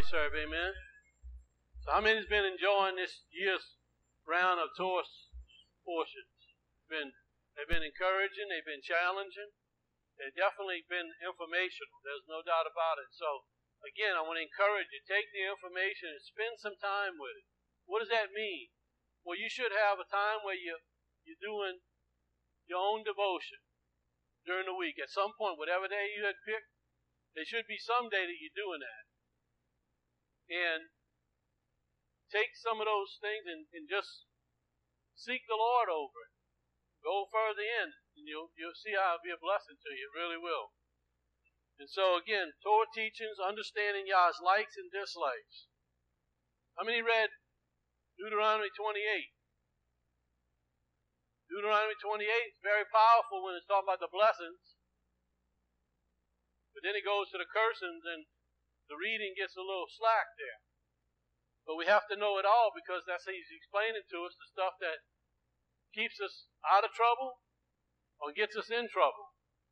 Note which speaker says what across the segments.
Speaker 1: serve, amen? So how many has been enjoying this year's round of Torah portions? They've been encouraging, they've been challenging, they've definitely been informational. There's no doubt about it. So, again, I want to encourage you, take the information and spend some time with it. What does that mean? Well, you should have a time where you're doing your own devotion during the week. At some point, whatever day you had picked, there should be some day that you're doing that. And take some of those things and just seek the Lord over it. Go further in, and you'll see how it'll be a blessing to you. It really will. And so, again, Torah teachings, understanding Yah's likes and dislikes. How many read Deuteronomy 28? Deuteronomy 28 is very powerful when it's talking about the blessings. But then it goes to the cursings, and the reading gets a little slack there. But we have to know it all, because that's how he's explaining to us the stuff that keeps us out of trouble or gets us in trouble.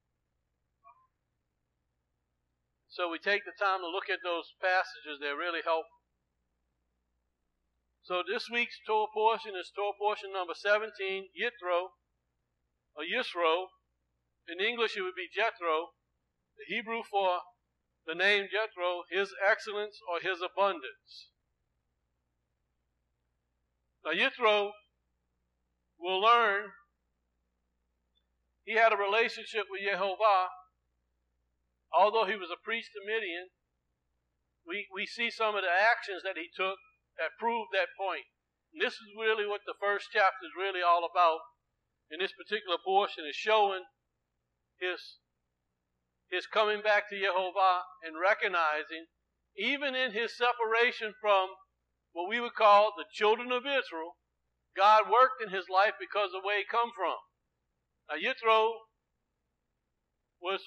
Speaker 1: So we take the time to look at those passages. They're really helpful. So this week's Torah portion is Torah portion number 17, Yithro, or Yisro. In English it would be Jethro. The Hebrew for the name Jethro, his excellence or his abundance. Now Yithro, we'll learn, he had a relationship with Yehovah. Although he was a priest of Midian, we see some of the actions that he took that prove that point. And this is really what the first chapter is really all about. In this particular portion is showing his coming back to Yehovah and recognizing, even in his separation from what we would call the children of Israel, God worked in his life because of where he come from. Now Yithro was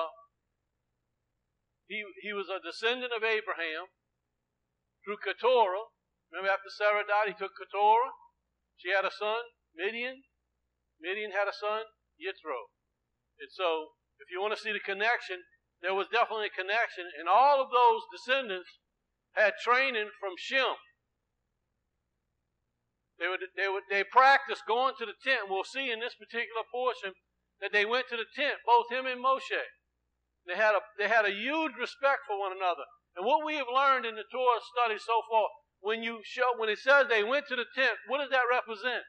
Speaker 1: he was a descendant of Abraham through Keturah. Remember, after Sarah died, he took Keturah. She had a son, Midian. Midian had a son, Yithro. And so, if you want to see the connection, there was definitely a connection. And all of those descendants had training from Shem. They practiced going to the tent. We'll see in this particular portion that they went to the tent, both him and Moshe. They had a huge respect for one another. And what we have learned in the Torah study so far, when it says they went to the tent, what does that represent?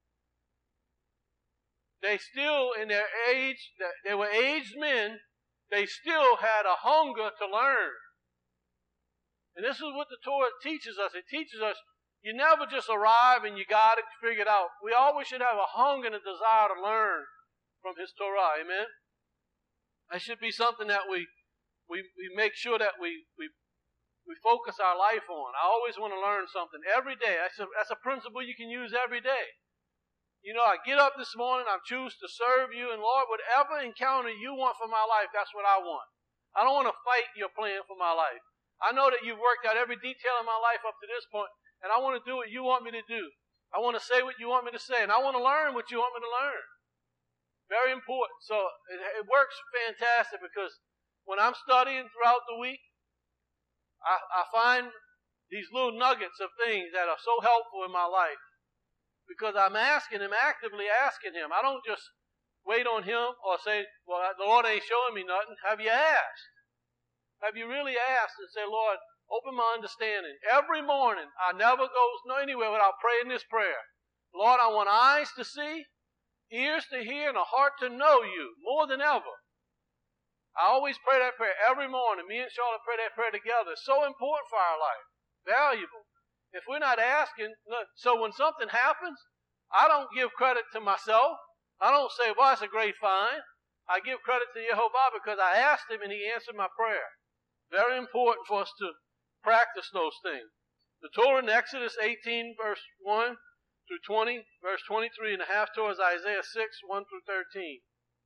Speaker 1: They still, in their age, they were aged men, they still had a hunger to learn. And this is what the Torah teaches us. It teaches us you never just arrive and you got it figured out. We always should have a hunger and a desire to learn from his Torah. Amen? That should be something that we make sure that we focus our life on. I always want to learn something every day. That's a principle you can use every day. You know, I get up this morning, I choose to serve you, and Lord, whatever encounter you want for my life, that's what I want. I don't want to fight your plan for my life. I know that you've worked out every detail of my life up to this point, and I want to do what you want me to do. I want to say what you want me to say, and I want to learn what you want me to learn. Very important. So it works fantastic, because when I'm studying throughout the week, I find these little nuggets of things that are so helpful in my life, because I'm asking him, actively asking him. I don't just wait on him or say, well, the Lord ain't showing me nothing. Have you asked? Have you really asked and say, Lord, open my understanding? Every morning, I never go anywhere without praying this prayer. Lord, I want eyes to see, ears to hear, and a heart to know you more than ever. I always pray that prayer every morning. Me and Charlotte pray that prayer together. It's so important for our life. Valuable. If we're not asking, so when something happens, I don't give credit to myself. I don't say, well, that's a great find. I give credit to Yehovah because I asked him and he answered my prayer. Very important for us to practice those things. The Torah in Exodus 18, verse 1 through 20, verse 23, and a half towards Isaiah 6, 1 through 13.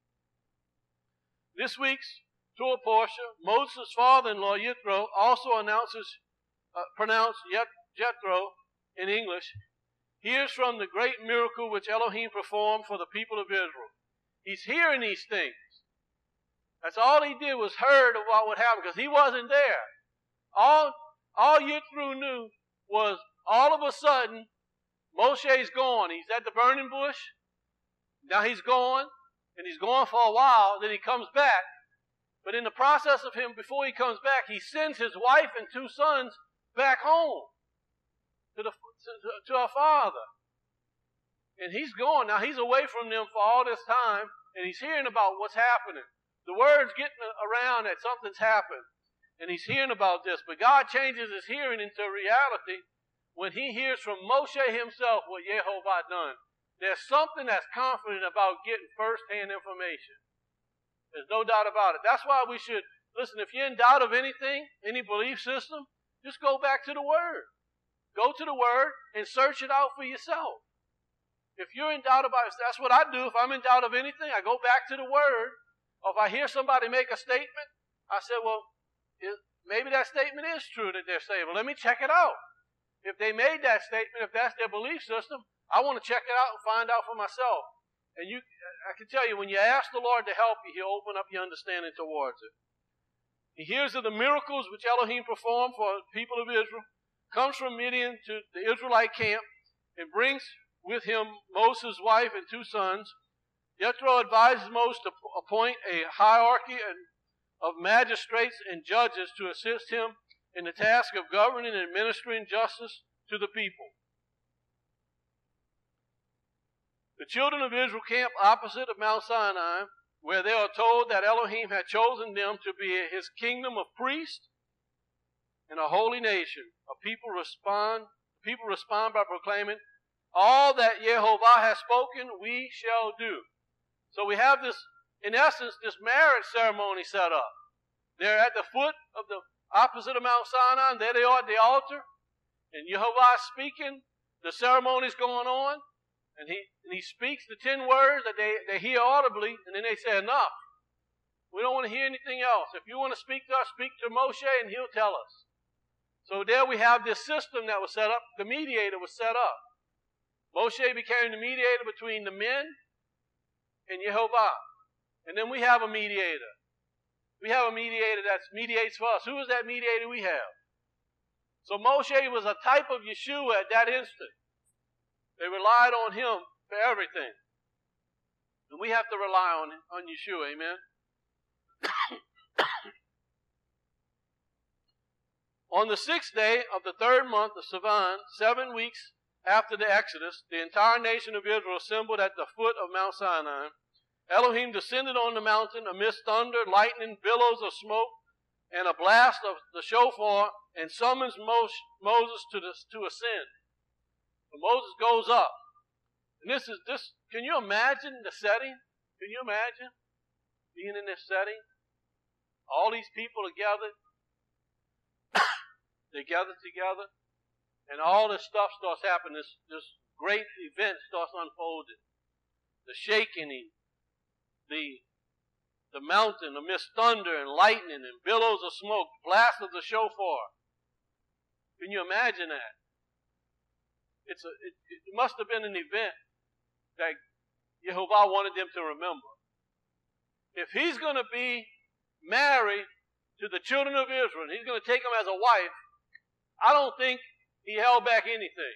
Speaker 1: This week's Torah portion, Moses' father-in-law, Yithro, also pronounced Jethro in English, hears from the great miracle which Elohim performed for the people of Israel. He's hearing these things. That's all he did was heard about what happened, because he wasn't there. all Yitro knew was all of a sudden, Moshe's gone. He's at the burning bush. Now he's gone, and he's gone for a while. Then he comes back. But in the process of him, before he comes back, he sends his wife and 2 sons back home to our father. And he's gone. Now he's away from them for all this time, and he's hearing about what's happening. The word's getting around that something's happened, and he's hearing about this. But God changes his hearing into reality when he hears from Moshe himself what Yehovah done. There's something that's confident about getting first-hand information. There's no doubt about it. That's why we should, listen, if you're in doubt of anything, any belief system, just go back to the Word. Go to the Word and search it out for yourself. If you're in doubt about it, that's what I do. If I'm in doubt of anything, I go back to the Word. Or if I hear somebody make a statement, I say, well, maybe that statement is true that they're saying. Well, let me check it out. If they made that statement, if that's their belief system, I want to check it out and find out for myself. And I can tell you, when you ask the Lord to help you, He'll open up your understanding towards it. He hears of the miracles which Elohim performed for the people of Israel, comes from Midian to the Israelite camp, and brings with him Moses' wife and 2 sons. Yethro advises Moses to appoint a hierarchy of magistrates and judges to assist him in the task of governing and administering justice to the people. The children of Israel camp opposite of Mount Sinai, where they are told that Elohim had chosen them to be his kingdom of priests and a holy nation. People respond by proclaiming, all that Yehovah has spoken, we shall do. So we have this, in essence, this marriage ceremony set up. They're at the foot of the opposite of Mount Sinai, and there they are at the altar. And Yehovah is speaking, the ceremony's going on, and he speaks the 10 words that they hear audibly, and then they say, enough. We don't want to hear anything else. If you want to speak to us, speak to Moshe, and he'll tell us. So there we have this system that was set up. The mediator was set up. Moshe became the mediator between the men and Yehovah. And then we have a mediator. We have a mediator that mediates for us. Who is that mediator we have? So Moshe was a type of Yeshua at that instant. They relied on him for everything. And we have to rely on Yeshua, amen? On the 6th day of the 3rd month of Sivan, 7 weeks after the Exodus, the entire nation of Israel assembled at the foot of Mount Sinai. Elohim descended on the mountain amidst thunder, lightning, billows of smoke, and a blast of the shofar, and summons Moses to ascend. So Moses goes up. And this. Can you imagine the setting? Can you imagine being in this setting? All these people are gathered. They gather together. And all this stuff starts happening. This great event starts unfolding. The shaking, the mountain amidst thunder and lightning and billows of smoke, blast of the shofar. Can you imagine that? It must have been an event that Yehovah wanted them to remember. If he's going to be married to the children of Israel, and he's going to take them as a wife, I don't think he held back anything.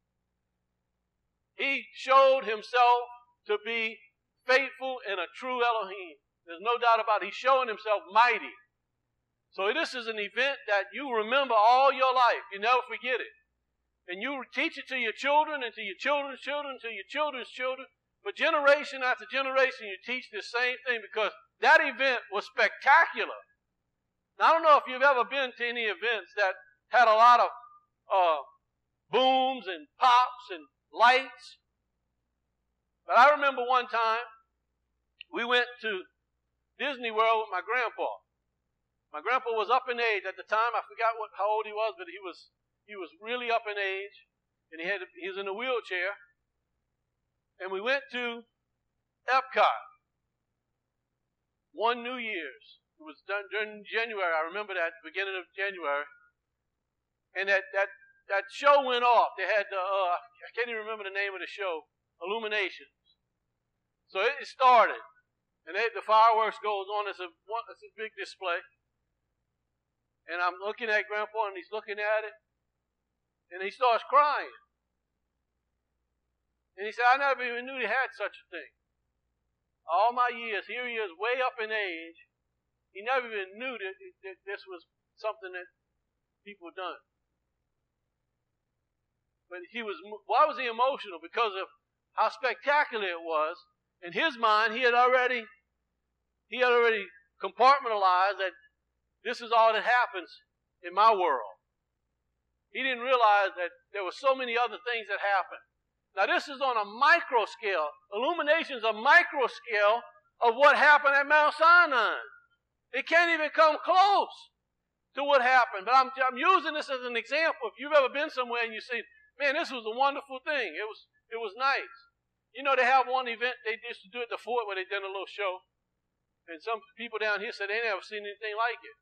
Speaker 1: He showed himself to be faithful and a true Elohim. There's no doubt about it. He's showing himself mighty. So this is an event that you remember all your life. You never forget it. And you teach it to your children and to your children's children, to your children's children. But generation after generation, you teach the same thing because that event was spectacular. Now, I don't know if you've ever been to any events that had a lot of booms and pops and lights. But I remember one time we went to Disney World with my grandpa. My grandpa was up in age at the time. I forgot how old he was, but he was really up in age, and he was in a wheelchair. And we went to Epcot one New Year's. It was done during January. I remember that, beginning of January. And that show went off. They had I can't even remember the name of the show, Illuminations. So it started, and the fireworks goes on. It's a big display. And I'm looking at Grandpa, and he's looking at it, and he starts crying. And he said, I never even knew they had such a thing. All my years, here he is way up in age. He never even knew that this was something that people done. But why was he emotional? Because of how spectacular it was. In his mind, he had already compartmentalized that this is all that happens in my world. He didn't realize that there were so many other things that happened. Now this is on a micro scale. Illumination is a micro scale of what happened at Mount Sinai. It can't even come close to what happened. But I'm using this as an example. If you've ever been somewhere and you say, man, this was a wonderful thing. It was nice. You know, they have one event they used to do at the fort where they did a little show. And some people down here said they never seen anything like it.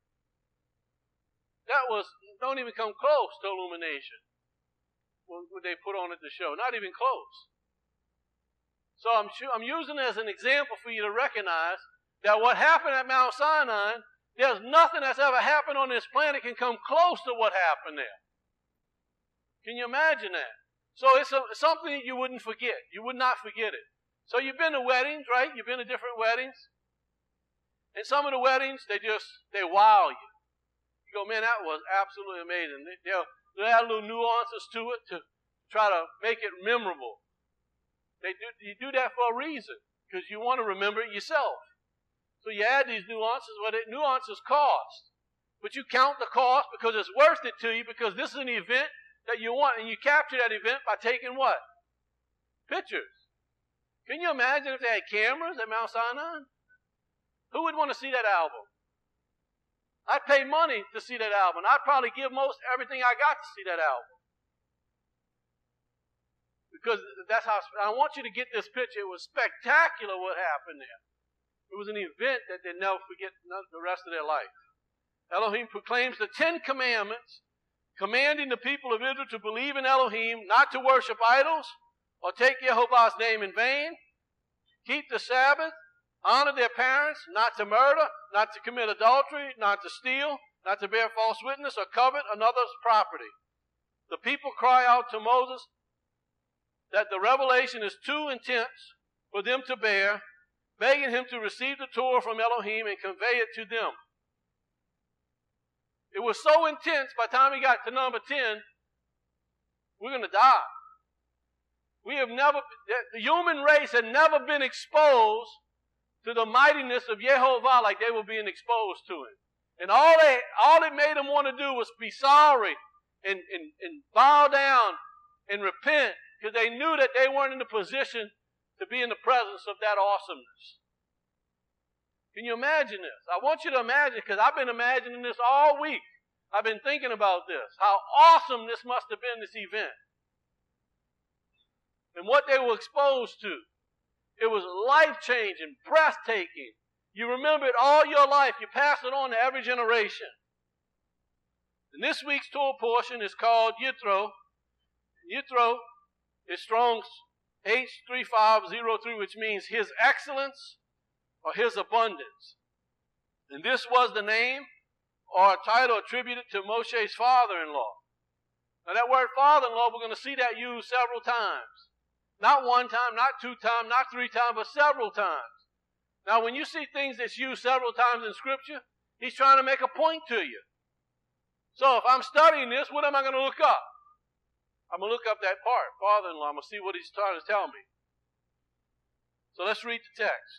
Speaker 1: Don't even come close to illumination. What they put on at the show. Not even close. So I'm using it as an example for you to recognize that what happened at Mount Sinai, there's nothing that's ever happened on this planet can come close to what happened there. Can you imagine that? So it's something you wouldn't forget. You would not forget it. So you've been to weddings, right? You've been to different weddings. And some of the weddings, they wow you. You go, man, that was absolutely amazing. They'll add little nuances to it to try to make it memorable. You do that for a reason, because you want to remember it yourself. So you add these nuances, but nuances cost. But you count the cost because it's worth it to you, because this is an event that you want, and you capture that event by taking what? Pictures. Can you imagine if they had cameras at Mount Sinai? Who would want to see that album? I'd pay money to see that album. I'd probably give most everything I got to see that album. Because that's how, I want you to get this picture. It was spectacular what happened there. It was an event that they'll never forget the rest of their life. Elohim proclaims the 10 Commandments, commanding the people of Israel to believe in Elohim, not to worship idols, or take Yehovah's name in vain, keep the Sabbath, honor their parents, not to murder, not to commit adultery, not to steal, not to bear false witness or covet another's property. The people cry out to Moses that the revelation is too intense for them to bear, begging him to receive the Torah from Elohim and convey it to them. It was so intense, by the time he got to number 10, we're going to die. The human race had never been exposed to the mightiness of Yehovah like they were being exposed to him. And all it made them want to do was be sorry and bow down and repent, because they knew that they weren't in the position to be in the presence of that awesomeness. Can you imagine this? I want you to imagine, because I've been imagining this all week. I've been thinking about this, how awesome this must have been, this event. And what they were exposed to. It was life-changing, breathtaking. You remember it all your life. You pass it on to every generation. And this week's Torah portion is called Yitro. Yitro is Strong's H3503, which means His excellence or His abundance. And this was the name or a title attributed to Moshe's father-in-law. Now that word father-in-law, we're going to see that used several times. Not one time, not 2 times, not 3 times, but several times. Now when you see things that's used several times in Scripture, he's trying to make a point to you. So if I'm studying this, what am I going to look up? I'm going to look up that part, father-in-law. I'm going to see what he's trying to tell me. So let's read the text.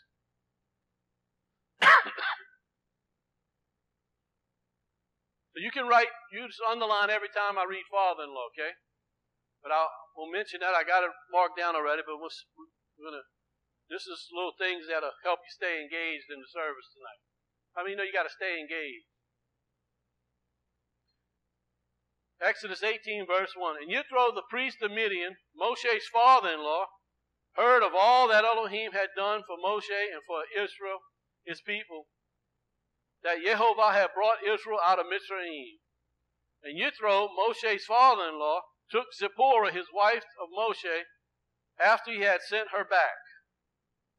Speaker 1: So you can just underline every time I read father-in-law, okay? But we'll mention that. I got it marked down already, but this is little things that'll help you stay engaged in the service tonight. How many know you got to stay engaged? Exodus 18, verse 1. And Yitro, the priest of Midian, Moshe's father-in-law, heard of all that Elohim had done for Moshe and for Israel, his people, that Yehovah had brought Israel out of Mitzrayim. And Yitro, Moshe's father-in-law, took Zipporah, his wife of Moshe, after he had sent her back,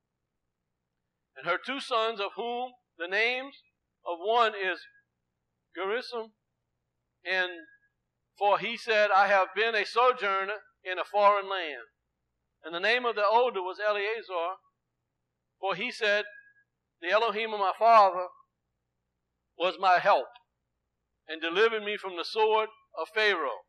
Speaker 1: and her 2 sons, of whom the names of one is Gerizim, and for he said, I have been a sojourner in a foreign land. And the name of the older was Eleazar, for he said, the Elohim of my father was my help, and delivered me from the sword of Pharaoh.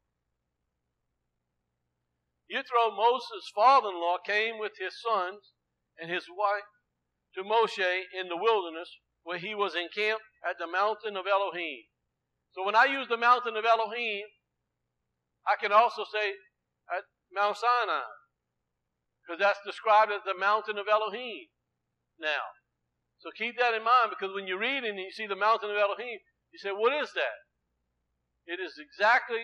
Speaker 1: Yithro, Moses' father-in-law, came with his sons and his wife to Moshe in the wilderness, where he was encamped at the mountain of Elohim. So when I use the mountain of Elohim, I can also say at Mount Sinai, because that's described as the mountain of Elohim now. So keep that in mind, because when you read and you see the mountain of Elohim, you say, what is that? It is exactly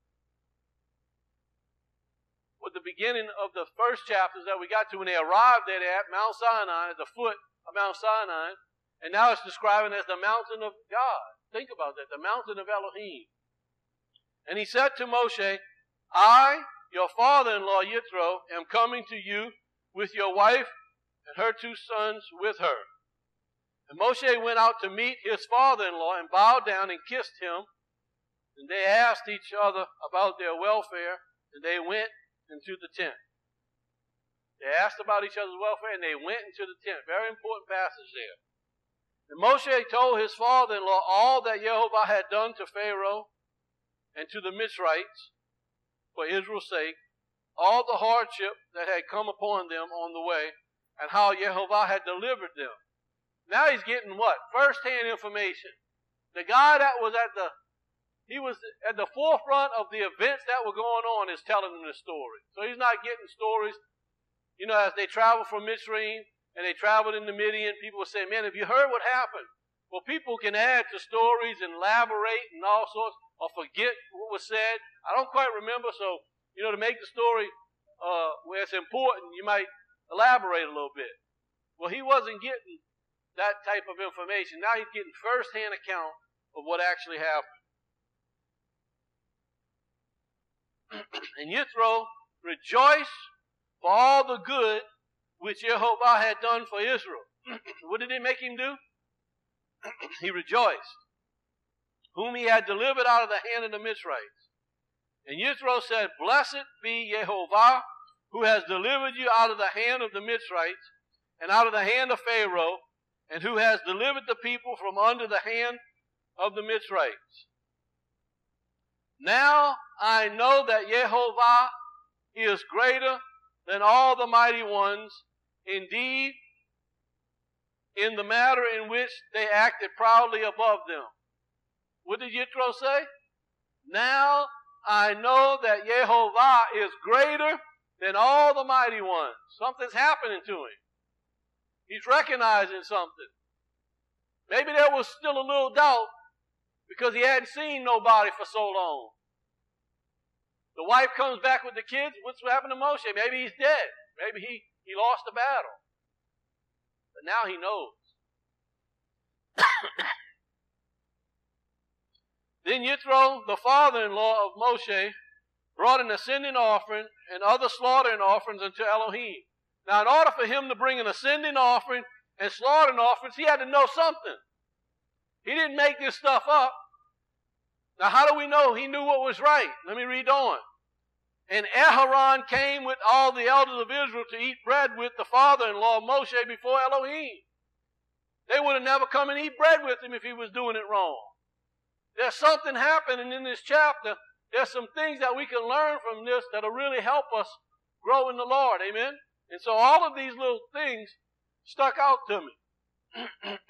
Speaker 1: what the beginning of the first chapters that we got to when they arrived there at Mount Sinai, at the foot of Mount Sinai, and now it's described as the mountain of God. Think about that, the mountain of Elohim. And he said to Moshe, I, your father-in-law Yithro, am coming to you with your wife and her 2 sons with her. And Moshe went out to meet his father-in-law and bowed down and kissed him. And they asked each other about their welfare, and they went into the tent. They asked about each other's welfare, and they went into the tent. Very important passage there. And Moshe told his father-in-law all that Yehovah had done to Pharaoh and to the Mitzrites for Israel's sake, all the hardship that had come upon them on the way, and how Yehovah had delivered them. Now he's getting what? First-hand information. The guy that was at the forefront of the events that were going on is telling them the story. So he's not getting stories, as they traveled from Mitzrayim and they traveled into Midian, people were saying, man, have you heard what happened? Well, people can add to stories and elaborate and all sorts, or forget what was said. I don't quite remember, so, to make the story where it's important, you might elaborate a little bit. Well, he wasn't getting that type of information. Now he's getting first-hand account of what actually happened. And Yithro rejoiced for all the good which Yehovah had done for Israel. What did it make him do? He rejoiced, whom he had delivered out of the hand of the Mitzrites. And Yithro said, Blessed be Yehovah, who has delivered you out of the hand of the Mitzrites, and out of the hand of Pharaoh, and who has delivered the people from under the hand of the Mitzrites. Now I know that Yehovah is greater than all the mighty ones, indeed, in the matter in which they acted proudly above them. What did Yithro say? Now I know that Yehovah is greater than all the mighty ones. Something's happening to him. He's recognizing something. Maybe there was still a little doubt because he hadn't seen nobody for so long. The wife comes back with the kids. What's happened to Moshe? Maybe he's dead. Maybe he lost the battle. But now he knows. Then Yithro, the father-in-law of Moshe, brought an ascending offering and other slaughtering offerings unto Elohim. Now, in order for him to bring an ascending offering and slaughtering offerings, he had to know something. He didn't make this stuff up. Now, how do we know he knew what was right? Let me read on. And Aharon came with all the elders of Israel to eat bread with the father-in-law of Moshe before Elohim. They would have never come and eat bread with him if he was doing it wrong. There's something happening in this chapter. There's some things that we can learn from this that will really help us grow in the Lord. Amen? And so all of these little things stuck out to me.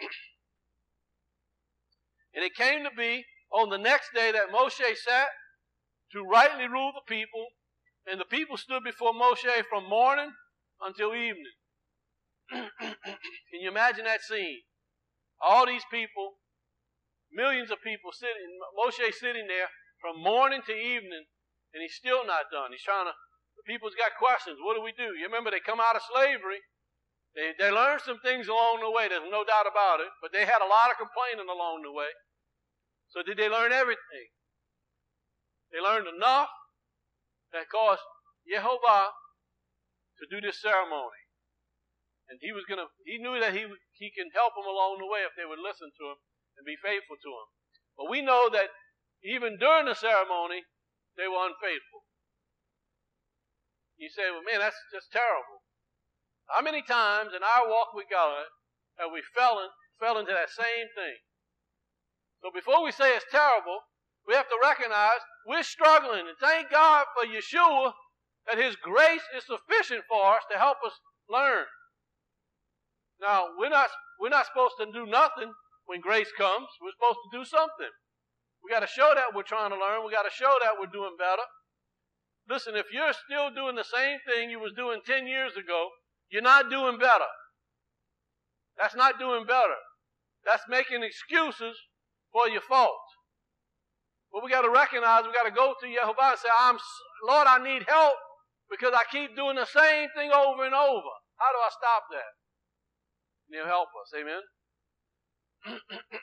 Speaker 1: And it came to be on the next day that Moshe sat to rightly rule the people, and the people stood before Moshe from morning until evening. Can you imagine that scene? All these people, millions of people sitting, Moshe sitting there from morning to evening, and he's still not done. He's trying to, the people's got questions. What do we do? You remember they come out of slavery. They learned some things along the way. There's no doubt about it. But they had a lot of complaining along the way. So did they learn everything? They learned enough that caused Yehovah to do this ceremony. And he knew that he can help them along the way if they would listen to him and be faithful to him. But we know that even during the ceremony, they were unfaithful. You say, well, man, that's just terrible. How many times in our walk with God have we fell into that same thing? So before we say it's terrible, we have to recognize we're struggling. And thank God for Yeshua that His grace is sufficient for us to help us learn. Now, we're not supposed to do nothing when grace comes. We're supposed to do something. We got to show that we're trying to learn. We got to show that we're doing better. Listen, if you're still doing the same thing you was doing 10 years ago, you're not doing better. That's not doing better. That's making excuses for your fault. But we got to recognize, we got to go to Yehovah and say, Lord, I need help because I keep doing the same thing over and over. How do I stop that? And He'll help us. Amen?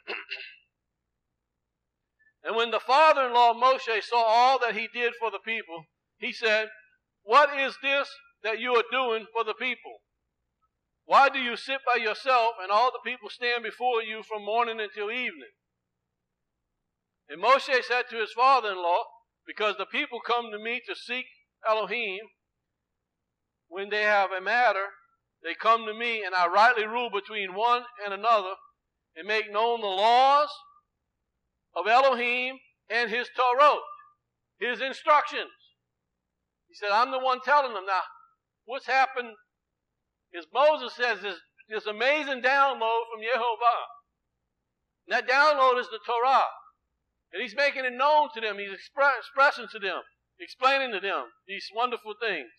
Speaker 1: And when the father-in-law of Moshe saw all that he did for the people, he said, what is this that you are doing for the people? Why do you sit by yourself and all the people stand before you from morning until evening? And Moshe said to his father-in-law, because the people come to me to seek Elohim, when they have a matter, they come to me, and I rightly rule between one and another, and make known the laws of Elohim and His Torah, His instructions. He said, I'm the one telling them. Now, what's happened is Moses says this amazing download from Yehovah. And that download is the Torah. And he's making it known to them. He's expressing to them, explaining to them these wonderful things.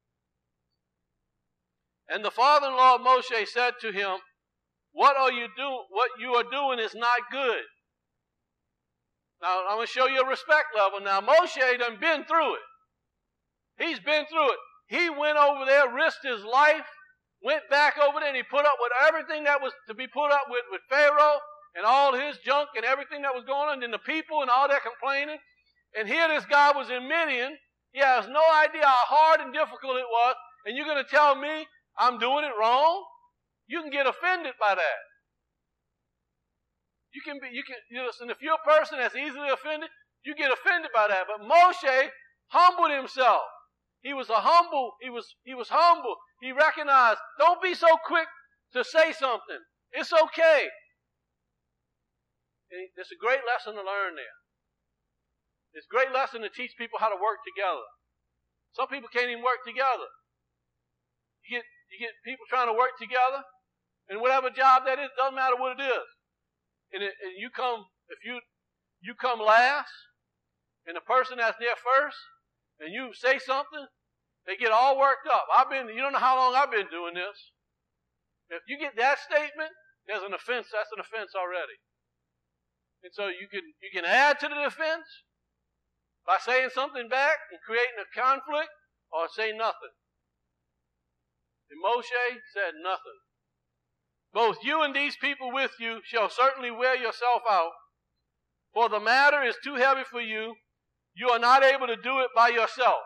Speaker 1: And the father-in-law of Moshe said to him, what you are doing is not good. Now, I'm going to show you a respect level. Now, Moshe done been through it. He's been through it. He went over there, risked his life, went back over there, and he put up with everything that was to be put up with Pharaoh and all his junk and everything that was going on, and the people and all that complaining. And here this guy was in Midian. He has no idea how hard and difficult it was, and you're going to tell me I'm doing it wrong? You can get offended by that. Listen, if you're a person that's easily offended, you get offended by that. But Moshe humbled himself. He was humble. He recognized, don't be so quick to say something. It's okay. And it's a great lesson to learn there. It's a great lesson to teach people how to work together. Some people can't even work together. You get people trying to work together, and whatever job that is, doesn't matter what it is. And you come, if you come last, and the person that's there first, and you say something, they get all worked up. You don't know how long I've been doing this. If you get that statement, there's an offense. That's an offense already. And so you can add to the offense by saying something back and creating a conflict, or say nothing. And Moshe said nothing. Both you and these people with you shall certainly wear yourself out, for the matter is too heavy for you. You are not able to do it by yourself.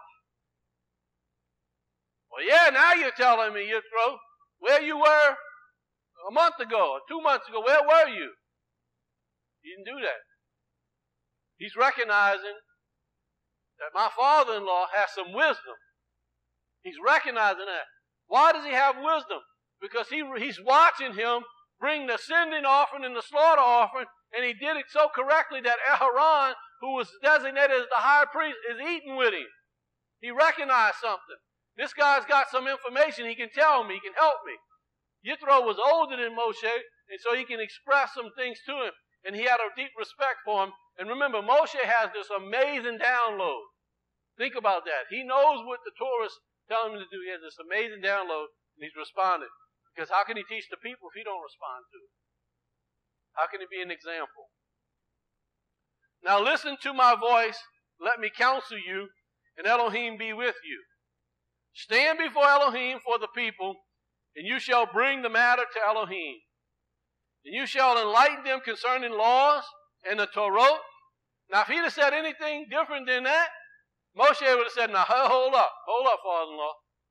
Speaker 1: Well, yeah, now you're telling me, Yithro, where you were a month ago or 2 months ago. Where were you? He didn't do that. He's recognizing that my father-in-law has some wisdom. He's recognizing that. Why does he have wisdom? Because he's watching him bring the sending offering and the slaughter offering, and he did it so correctly that Aharon, who was designated as the high priest, is eating with him. He recognized something. This guy's got some information. He can tell me. He can help me. Yithro was older than Moshe, and so he can express some things to him, and he had a deep respect for him. And remember, Moshe has this amazing download. Think about that. He knows what the Torah is telling him to do. He has this amazing download, and he's responded. Because how can he teach the people if he don't respond to it? How can he be an example? Now listen to my voice. Let me counsel you, and Elohim be with you. Stand before Elohim for the people, and you shall bring the matter to Elohim. And you shall enlighten them concerning laws and the Torah. Now if he'd have said anything different than that, Moshe would have said, now hold up, father-in-law.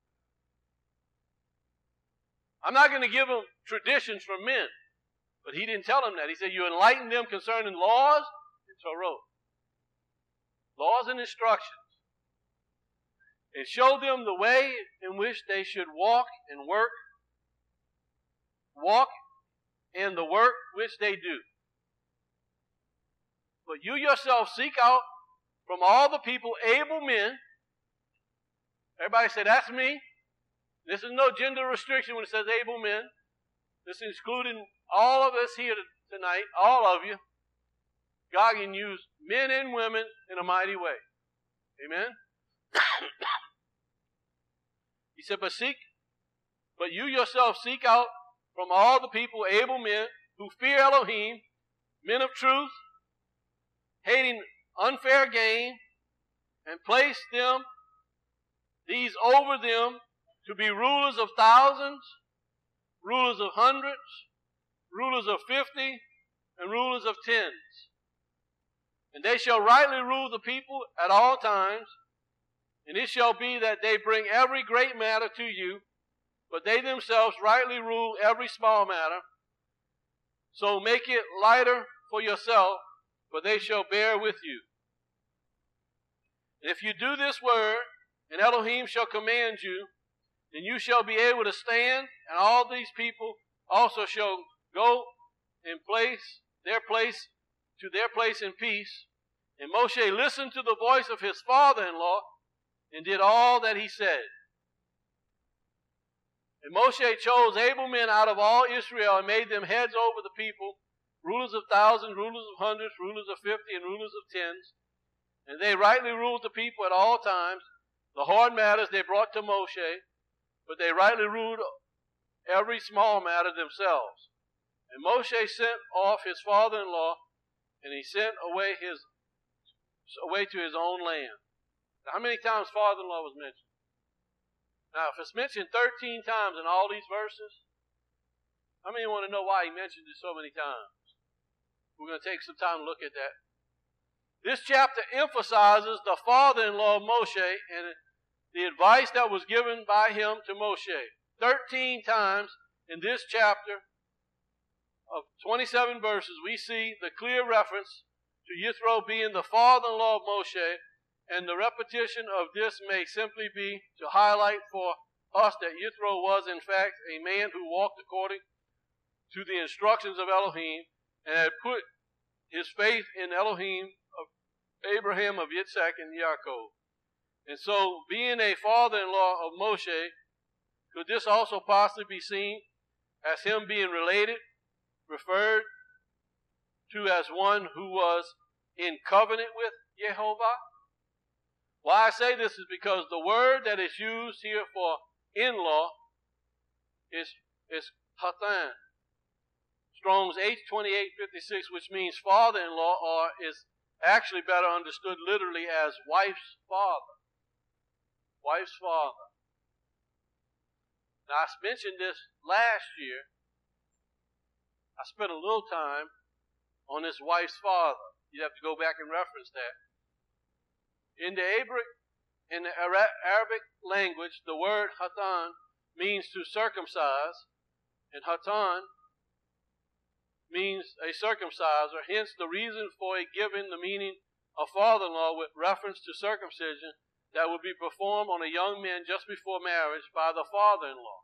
Speaker 1: I'm not going to give them traditions from men. But he didn't tell them that. He said, you enlighten them concerning laws Torah. Laws and instructions. And show them the way in which they should walk and work. Walk in the work which they do. But you yourself seek out from all the people able men. Everybody say, that's me. This is no gender restriction when it says able men. This is including all of us here tonight, all of you. God can use men and women in a mighty way. Amen? He said, but you yourself seek out from all the people able men who fear Elohim, men of truth, hating unfair gain, and place these over them to be rulers of thousands, rulers of hundreds, rulers of 50, and rulers of tens. And they shall rightly rule the people at all times, and it shall be that they bring every great matter to you, but they themselves rightly rule every small matter. So make it lighter for yourself, for they shall bear with you. And if you do this word, and Elohim shall command you, then you shall be able to stand, and all these people also shall go in their place in peace. And Moshe listened to the voice of his father-in-law and did all that he said. And Moshe chose able men out of all Israel and made them heads over the people, rulers of thousands, rulers of hundreds, rulers of 50, and rulers of tens. And they rightly ruled the people at all times. The hard matters they brought to Moshe, but they rightly ruled every small matter themselves. And Moshe sent off his father-in-law, and he sent away to his own land. Now, how many times father-in-law was mentioned? Now, if it's mentioned 13 times in all these verses, how many want to know why he mentioned it so many times? We're going to take some time to look at that. This chapter emphasizes the father-in-law of Moshe and the advice that was given by him to Moshe. 13 times in this chapter of 27 verses, we see the clear reference to Yithro being the father-in-law of Moshe, and the repetition of this may simply be to highlight for us that Yithro was in fact a man who walked according to the instructions of Elohim and had put his faith in Elohim of Abraham, of Yitzhak, and Yaakov. And so, being a father-in-law of Moshe, could this also possibly be seen as him being referred to as one who was in covenant with Jehovah? Why I say this is because the word that is used here for in-law is hatan. Strong's H2856, which means father-in-law, or is actually better understood literally as wife's father. Wife's father. Now, I mentioned this last year. I spent a little time on this wife's father. You'd have to go back and reference that. In the Arabic language, the word hatan means to circumcise, and hatan means a circumciser. Hence, the reason for it giving the meaning of father-in-law with reference to circumcision that would be performed on a young man just before marriage by the father-in-law.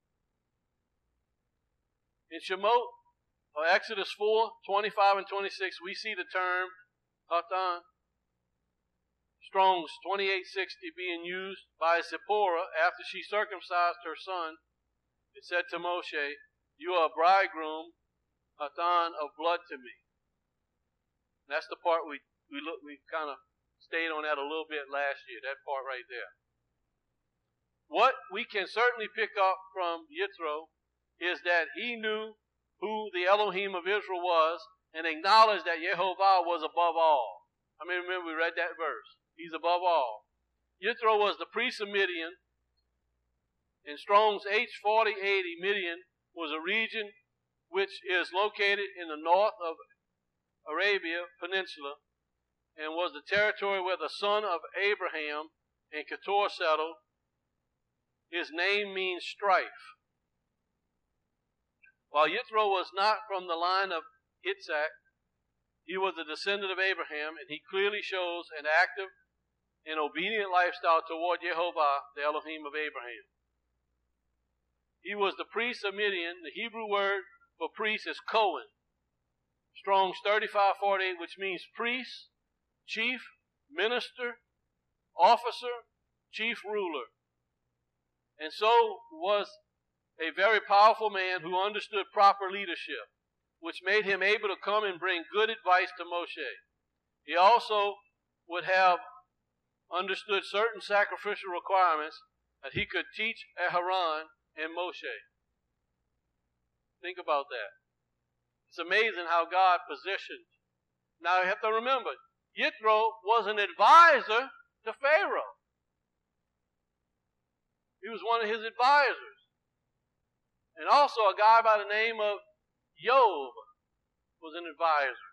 Speaker 1: In Shemot, or Exodus 4:25 and 26, we see the term hatan. Strong's 2860 being used by Zipporah after she circumcised her son. It said to Moshe, "You are a bridegroom, hatan, of blood to me." And that's the part we kind of stayed on that a little bit last year, that part right there. What we can certainly pick up from Yithro is that he knew who the Elohim of Israel was and acknowledged that Jehovah was above all. I mean, remember we read that verse. He's above all. Yithro was the priest of Midian. In Strong's H4080, Midian was a region which is located in the north of Arabia Peninsula and was the territory where the son of Abraham and Keturah settled. His name means strife. While Yithro was not from the line of Yitzhak, he was a descendant of Abraham, and he clearly shows an active and obedient lifestyle toward Jehovah, the Elohim of Abraham. He was the priest of Midian. The Hebrew word for priest is Cohen. Strong's 35:48, which means priest, chief, minister, officer, chief ruler. And so was a very powerful man who understood proper leadership, which made him able to come and bring good advice to Moshe. He also would have understood certain sacrificial requirements that he could teach Aharon and Moshe. Think about that. It's amazing how God positioned. Now you have to remember, Yithro was an advisor to Pharaoh. He was one of his advisors. And also a guy by the name of Job was an advisor.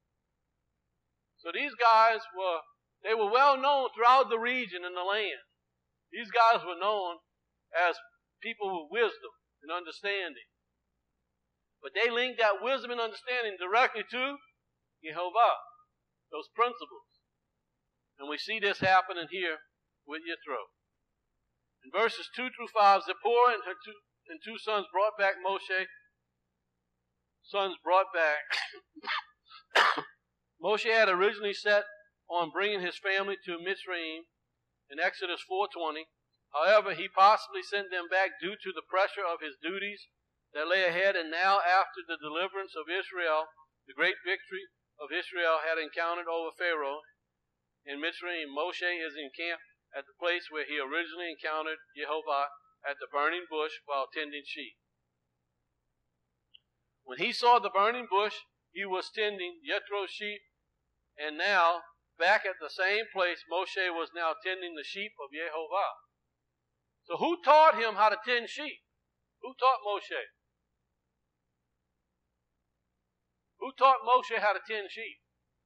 Speaker 1: So these guys were well known throughout the region and the land. These guys were known as people with wisdom and understanding. But they linked that wisdom and understanding directly to Jehovah, those principles. And we see this happening here with Yithro. In verses 2 through 5, Zipporah and her two sons brought back Moshe. Moshe had originally set on bringing his family to Mitzrayim in Exodus 4:20. However, he possibly sent them back due to the pressure of his duties that lay ahead, and now after the deliverance of Israel, the great victory of Israel had encountered over Pharaoh in Mitzrayim, Moshe is encamped at the place where he originally encountered Jehovah at the burning bush while tending sheep. When he saw the burning bush, he was tending Yithro's sheep, and now, back at the same place, Moshe was now tending the sheep of Jehovah. So who taught him how to tend sheep? Who taught Moshe? Who taught Moshe how to tend sheep?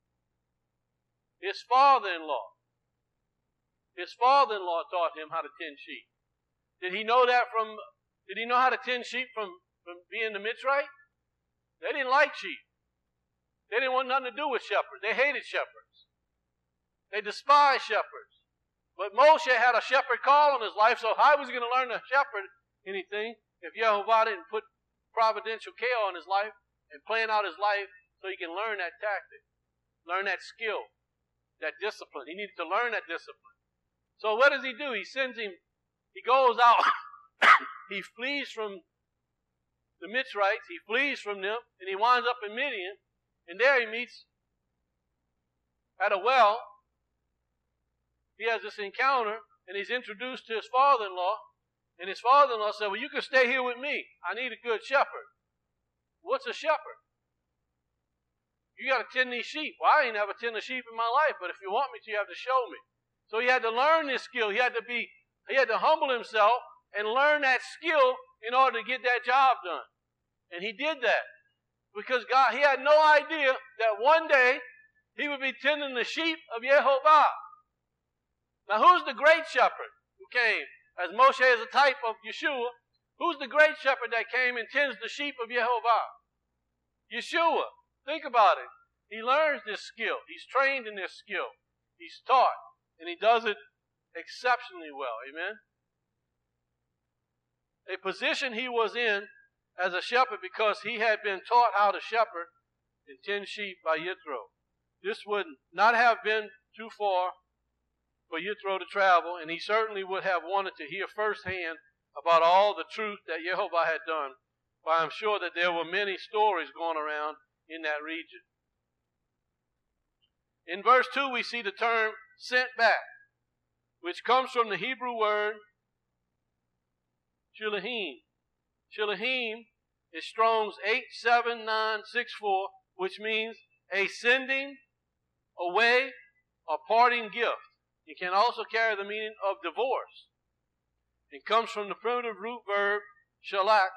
Speaker 1: His father-in-law. His father-in-law taught him how to tend sheep. Did he know how to tend sheep from being the Mitzrayim? They didn't like sheep. They didn't want nothing to do with shepherds. They hated shepherds. They despised shepherds. But Moshe had a shepherd call on his life, so how was he going to learn to shepherd anything if Jehovah didn't put providential care on his life and plan out his life so he can learn that tactic, learn that skill, that discipline? He needed to learn that discipline. So what does he do? He sends him, he goes out, he flees from the Mitzrites, he flees from them, and he winds up in Midian, and there he meets at a well. He has this encounter, and he's introduced to his father-in-law, and his father-in-law said, well, you can stay here with me. I need a good shepherd. What's a shepherd? You got to tend these sheep. Well, I ain't never tended a sheep in my life, but if you want me to, you have to show me. So he had to learn this skill. He had to humble himself and learn that skill in order to get that job done. And he did that because he had no idea that one day he would be tending the sheep of Jehovah. Now, who's the great shepherd who came? As Moshe is a type of Yeshua, who's the great shepherd that came and tends the sheep of Jehovah? Yeshua. Think about it. He learns this skill. He's trained in this skill. He's taught. And he does it exceptionally well. Amen? A position he was in as a shepherd because he had been taught how to shepherd and tend sheep by Yithro. This would not have been too far for Yithro to travel, and he certainly would have wanted to hear firsthand about all the truth that Jehovah had done, but I'm sure that there were many stories going around in that region. In verse 2, we see the term sent back, which comes from the Hebrew word shilahim. Shilahim is Strong's 87964, which means a sending away or parting gift. It can also carry the meaning of divorce. It comes from the primitive root verb shalak,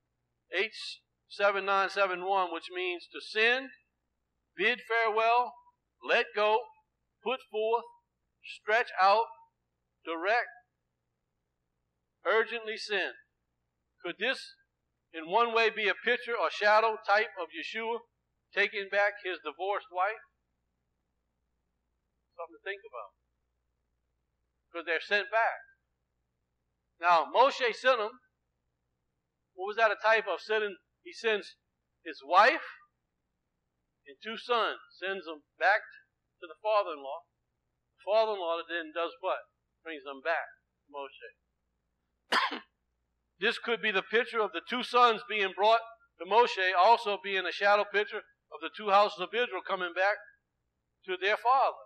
Speaker 1: 87971, which means to send, bid farewell, let go, put forth, stretch out, direct, urgently send. Could this in one way be a picture or shadow type of Yeshua taking back his divorced wife? Something to think about. Because they're sent back. Now, Moshe sent them. What was that a type of sending? He sends his wife and 2 sons. Sends them back to the father-in-law. The father-in-law then does what? Brings them back to Moshe. This could be the picture of the 2 sons being brought to Moshe, also being a shadow picture of the 2 houses of Israel coming back to their father.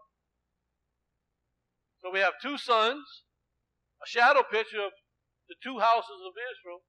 Speaker 1: So we have 2 sons, a shadow picture of the 2 houses of Israel,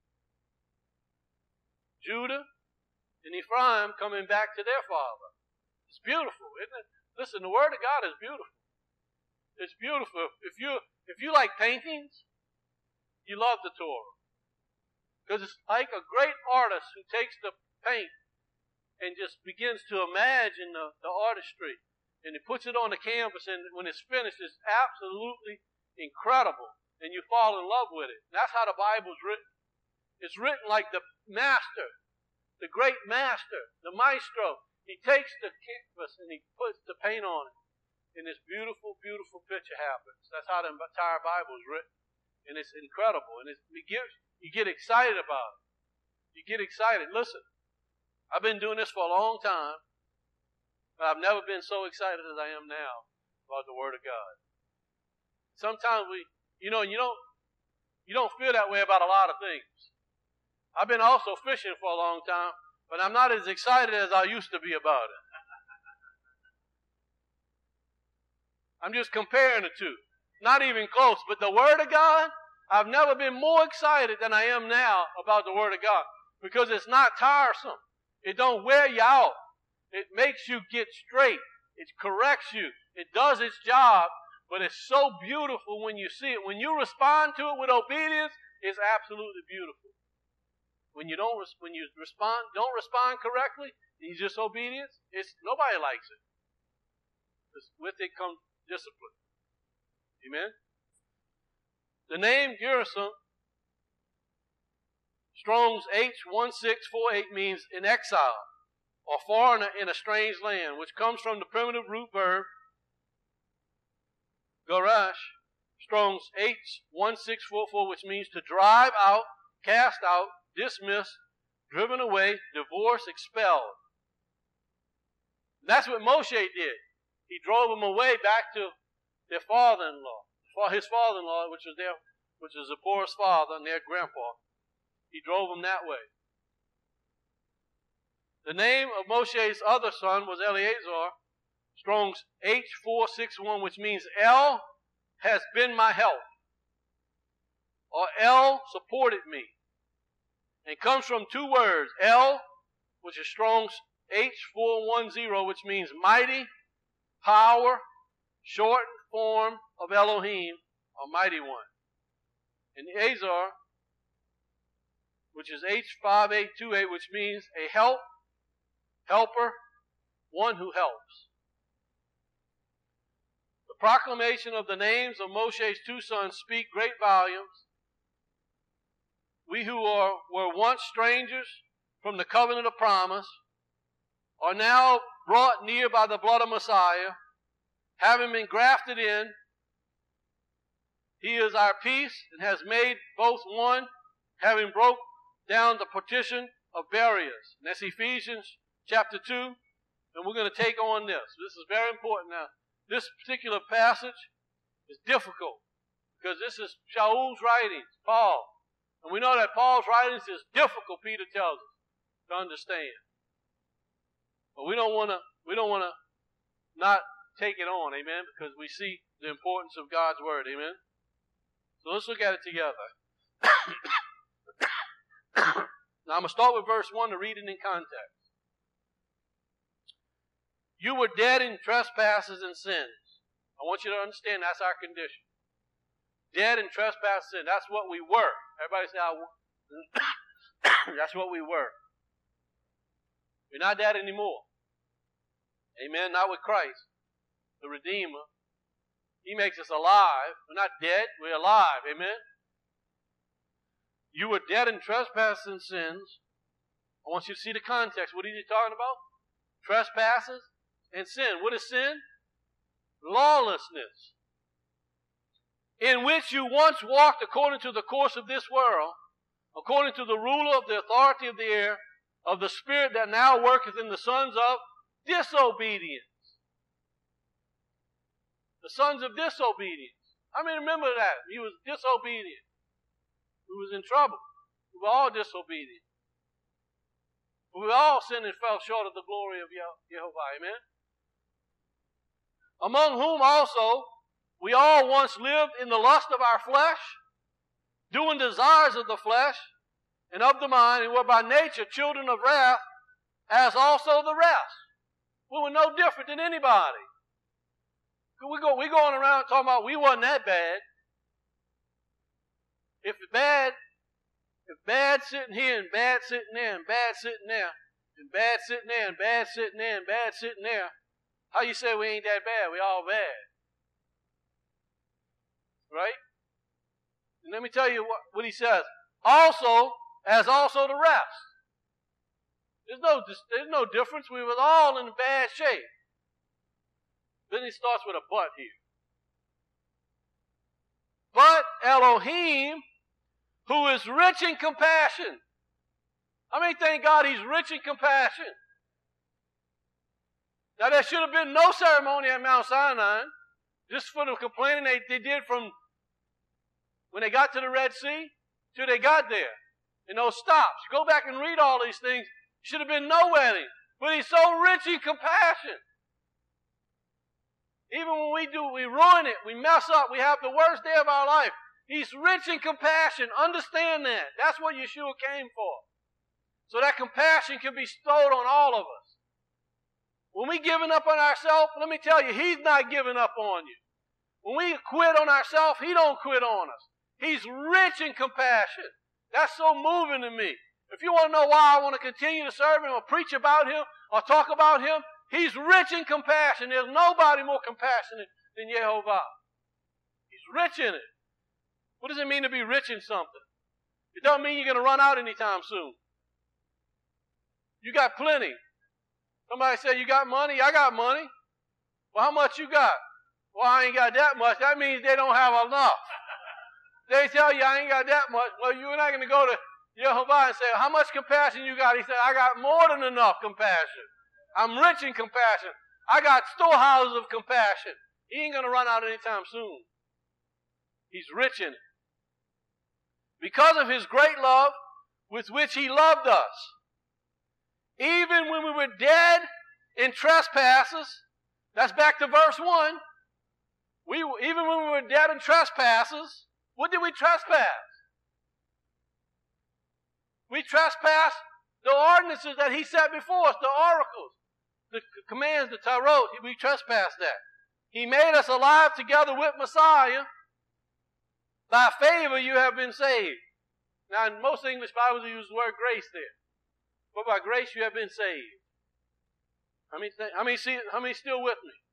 Speaker 1: Judah and Ephraim coming back to their father. It's beautiful, isn't it? Listen, the Word of God is beautiful. It's beautiful. If you like paintings, you love the Torah. Because it's like a great artist who takes the paint and just begins to imagine the artistry. And he puts it on the canvas, and when it's finished, it's absolutely incredible. And you fall in love with it. And that's how the Bible's written. It's written like the master, the great master, the maestro. He takes the canvas and he puts the paint on it. And this beautiful, beautiful picture happens. That's how the entire Bible is written. And it's incredible. And you get excited about it. You get excited. Listen, I've been doing this for a long time, but I've never been so excited as I am now about the Word of God. Sometimes you don't feel that way about a lot of things. I've been also fishing for a long time, but I'm not as excited as I used to be about it. I'm just comparing the two. Not even close. But the Word of God, I've never been more excited than I am now about the Word of God. Because it's not tiresome. It don't wear you out. It makes you get straight. It corrects you. It does its job. But it's so beautiful when you see it. When you respond to it with obedience, it's absolutely beautiful. When you don't respond correctly, and you just obedience, nobody likes it. Because with it comes discipline. Amen? The name Gershom, Strong's H1648, means in exile or foreigner in a strange land, which comes from the primitive root verb garash, Strong's H1644, which means to drive out, cast out, dismiss, driven away, divorce, expelled. That's what Moshe did. He drove them away back to their father-in-law, his father-in-law, which was Zipporah's father and their grandpa. He drove them that way. The name of Moshe's other son was Eleazar, Strong's H461, which means El has been my help, or El supported me. And comes from 2 words, El, which is Strong's H410, which means mighty, power, shortened form of Elohim, or mighty one. And Azar, which is H5828, which means a helper, one who helps. The proclamation of the names of Moshe's 2 sons speak great volumes. We who were once strangers from the covenant of promise are now brought near by the blood of Messiah, having been grafted in. He is our peace and has made both one, having broke down the partition of barriers. And that's Ephesians chapter 2. And we're going to take on this. This is very important. Now, this particular passage is difficult because this is Shaul's writings, Paul. And we know that Paul's writings is difficult, Peter tells us, to understand. But we don't want to not take it on, amen, because we see the importance of God's word, amen. So let's look at it together. Now I'm going to start with verse 1 to read it in context. You were dead in trespasses and sins. I want you to understand that's our condition. Dead in trespasses and sin. That's what we were. Everybody say, that's what we were. We're not that anymore. Amen. Not with Christ, the Redeemer. He makes us alive. We're not dead. We're alive. Amen. You were dead in trespasses and sins. I want you to see the context. What is he talking about? trespasses, and sin. What is sin? Lawlessness. In which you once walked according to the course of this world, according to the ruler of the authority of the air, of the spirit that now worketh in the sons of disobedience. The sons of disobedience. I mean, remember that. He was disobedient. He was in trouble. We were all disobedient. We all sinned and fell short of the glory of Jehovah. Amen? Among whom also we all once lived in the lust of our flesh, doing desires of the flesh and of the mind, and were by nature children of wrath, as also the rest. We were no different than anybody. We going around talking about we wasn't that bad. If bad sitting here and bad sitting there and bad sitting there and bad sitting there and bad sitting there and bad sitting there, how you say we ain't that bad? We all bad. Right? And let me tell you what he says. Also, as also the rest. There's no difference. We were all in bad shape. Then he starts with a but here. But Elohim, who is rich in compassion. I mean, thank God he's rich in compassion. Now, there should have been no ceremony at Mount Sinai, just for the complaining they did from when they got to the Red Sea till they got there. In those stops. Go back and read all these things. Should have been no wedding. But he's so rich in compassion. Even when we ruin it, we mess up, we have the worst day of our life. He's rich in compassion. Understand that. That's what Yeshua came for. So that compassion can be bestowed on all of us. When we giving up on ourselves, let me tell you, he's not giving up on you. When we quit on ourselves, he don't quit on us. He's rich in compassion. That's so moving to me. If you want to know why I want to continue to serve him or preach about him or talk about him, he's rich in compassion. There's nobody more compassionate than Jehovah. He's rich in it. What does it mean to be rich in something? It doesn't mean you're going to run out anytime soon. You got plenty. Somebody said, you got money? I got money. Well, how much you got? Well, I ain't got that much. That means they don't have enough. They tell you I ain't got that much. Well, you're not going to go to Jehovah and say, how much compassion you got? He said, I got more than enough compassion. I'm rich in compassion. I got storehouses of compassion. He ain't going to run out anytime soon. He's rich in it. Because of his great love with which he loved us, even when we were dead in trespasses, that's back to verse 1, even when we were dead in trespasses, what did we trespass? We trespassed the ordinances that he set before us, the oracles, the commands, the Tarot. We trespassed that. He made us alive together with Messiah. By favor you have been saved. Now in most English Bibles you use the word grace there. But by grace you have been saved. How many still with me?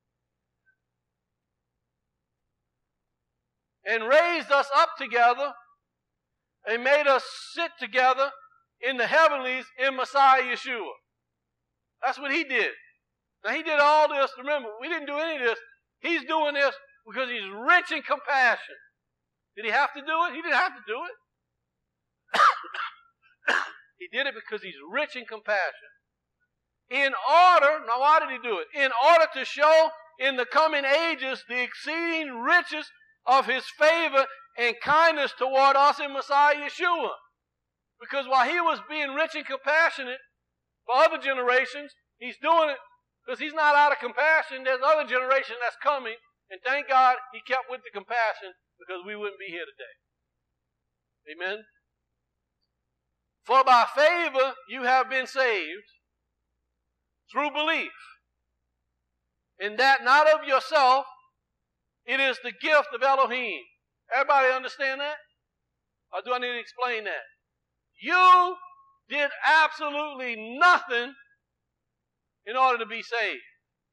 Speaker 1: And raised us up together and made us sit together in the heavenlies in Messiah Yeshua. That's what he did. Now he did all this. Remember, we didn't do any of this. He's doing this because he's rich in compassion. Did he have to do it? He didn't have to do it. He did it because he's rich in compassion. In order, now why did he do it? In order to show in the coming ages the exceeding riches of his favor and kindness toward us in Messiah Yeshua. Because while he was being rich and compassionate for other generations, he's doing it because he's not out of compassion. There's other generation that's coming, and thank God he kept with the compassion because we wouldn't be here today. Amen? For by favor you have been saved through belief, and that not of yourself, it is the gift of Elohim. Everybody understand that? Or do I need to explain that? You did absolutely nothing in order to be saved.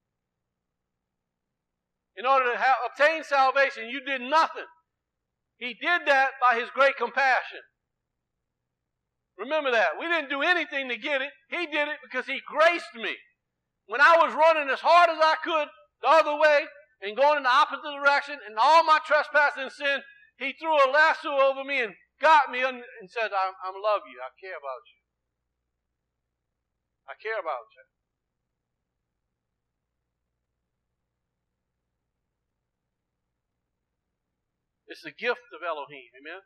Speaker 1: In order to obtain salvation, you did nothing. He did that by his great compassion. Remember that. We didn't do anything to get it. He did it because he graced me. when I was running as hard as I could the other way and going in the opposite direction and all my trespass and sin, he threw a lasso over me and got me and said, I love you. I care about you. I care about you. It's the gift of Elohim. Amen?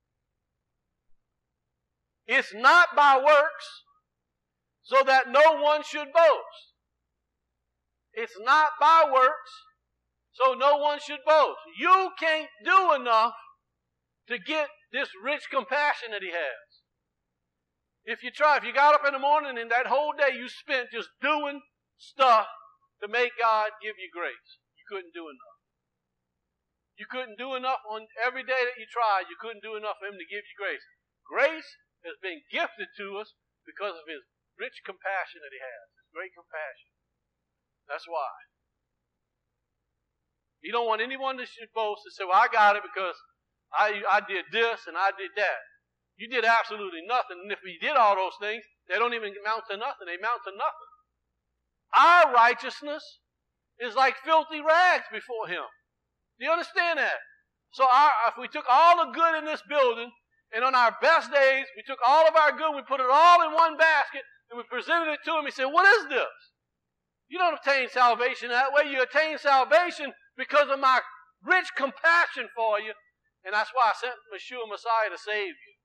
Speaker 1: It's not by works, so that no one should boast. It's not by works, so no one should boast. You can't do enough to get this rich compassion that he has. If you got up in the morning and that whole day you spent just doing stuff to make God give you grace, you couldn't do enough. You couldn't do enough on every day that you tried. You couldn't do enough for him to give you grace. Grace has been gifted to us because of his rich compassion that he has. His great compassion. That's why. You don't want anyone to boast and say, well, I got it because I did this and I did that. You did absolutely nothing. And if you did all those things, they don't even amount to nothing. They amount to nothing. Our righteousness is like filthy rags before him. Do you understand that? So if we took all the good in this building, and on our best days, we took all of our good, we put it all in one basket, and we presented it to him, he said, what is this? You don't obtain salvation that way. You attain salvation because of my rich compassion for you. And that's why I sent Yeshua Messiah to save you.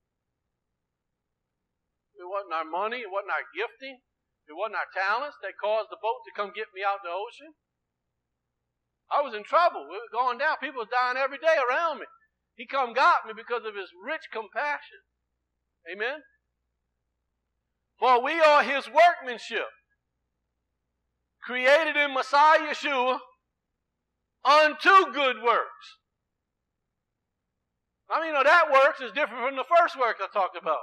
Speaker 1: It wasn't our money. It wasn't our gifting. It wasn't our talents that caused the boat to come get me out in the ocean. I was in trouble. We were going down. People were dying every day around me. He come got me because of his rich compassion. Amen? For we are his workmanship, created in Messiah Yeshua unto good works. I mean, that works is different from the first works I talked about.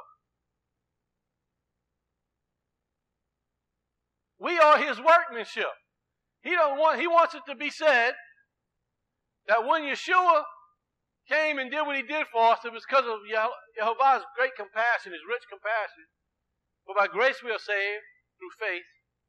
Speaker 1: We are his workmanship. He wants it to be said that when Yeshua came and did what he did for us, it was because of Jehovah's great compassion, his rich compassion. For by grace we are saved through faith.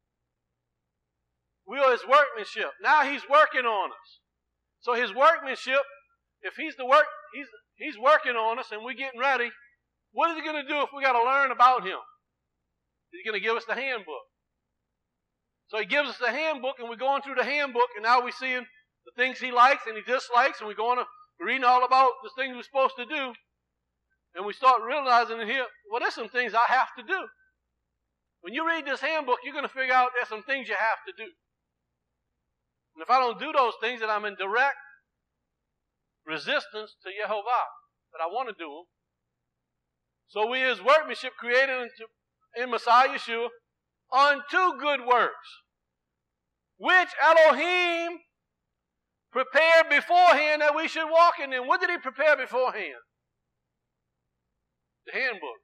Speaker 1: We are his workmanship. Now he's working on us. So his workmanship, if he's working on us and we're getting ready, what is he going to do if we got to learn about him? He's going to give us the handbook. So he gives us the handbook, and we're going through the handbook, and now we're seeing the things he likes and he dislikes, and we're reading all about the things we're supposed to do. And we start realizing in here, well, there's some things I have to do. When you read this handbook, you're going to figure out there's some things you have to do. And if I don't do those things, then I'm in direct resistance to Yehovah, but I want to do them. So we his workmanship created in Messiah Yeshua unto good works, which Elohim prepared beforehand that we should walk in them. What did he prepare beforehand? The handbook.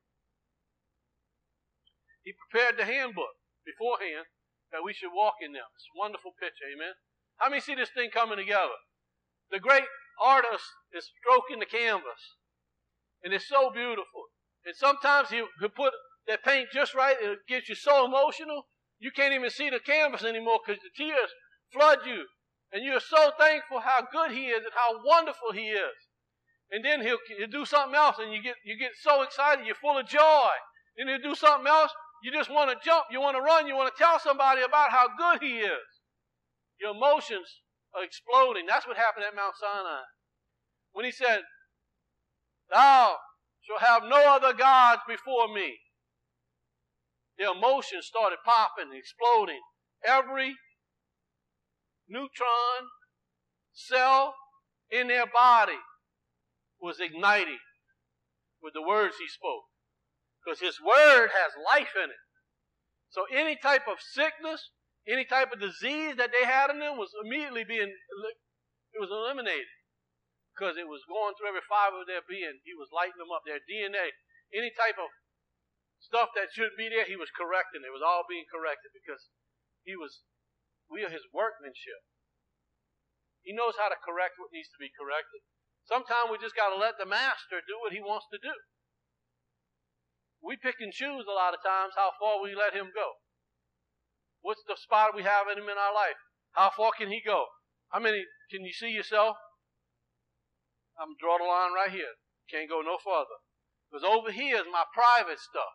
Speaker 1: He prepared the handbook beforehand that we should walk in them. It's a wonderful picture, amen? How many see this thing coming together? The great artist is stroking the canvas, and it's so beautiful. And sometimes he'll put that paint just right, and it gets you so emotional, you can't even see the canvas anymore because the tears flood you. And you're so thankful how good he is and how wonderful he is. And then he'll do something else, and you get so excited, you're full of joy. Then he'll do something else, you just want to jump, you want to run, you want to tell somebody about how good he is. Your emotions are exploding. That's what happened at Mount Sinai. When he said, thou shalt have no other gods before me. Their emotions started popping, exploding. Every neutron cell in their body was igniting with the words he spoke. Because his word has life in it. So any type of sickness, any type of disease that they had in them was immediately it was eliminated. Because it was going through every fiber of their being. He was lighting them up, their DNA. Any type of stuff that shouldn't be there, he was correcting. It was all being corrected because we are his workmanship. He knows how to correct what needs to be corrected. Sometimes we just got to let the master do what he wants to do. We pick and choose a lot of times how far we let him go. What's the spot we have in him in our life? How far can he go? How many can you see yourself? I'm drawing a line right here. Can't go no further. Because over here is my private stuff.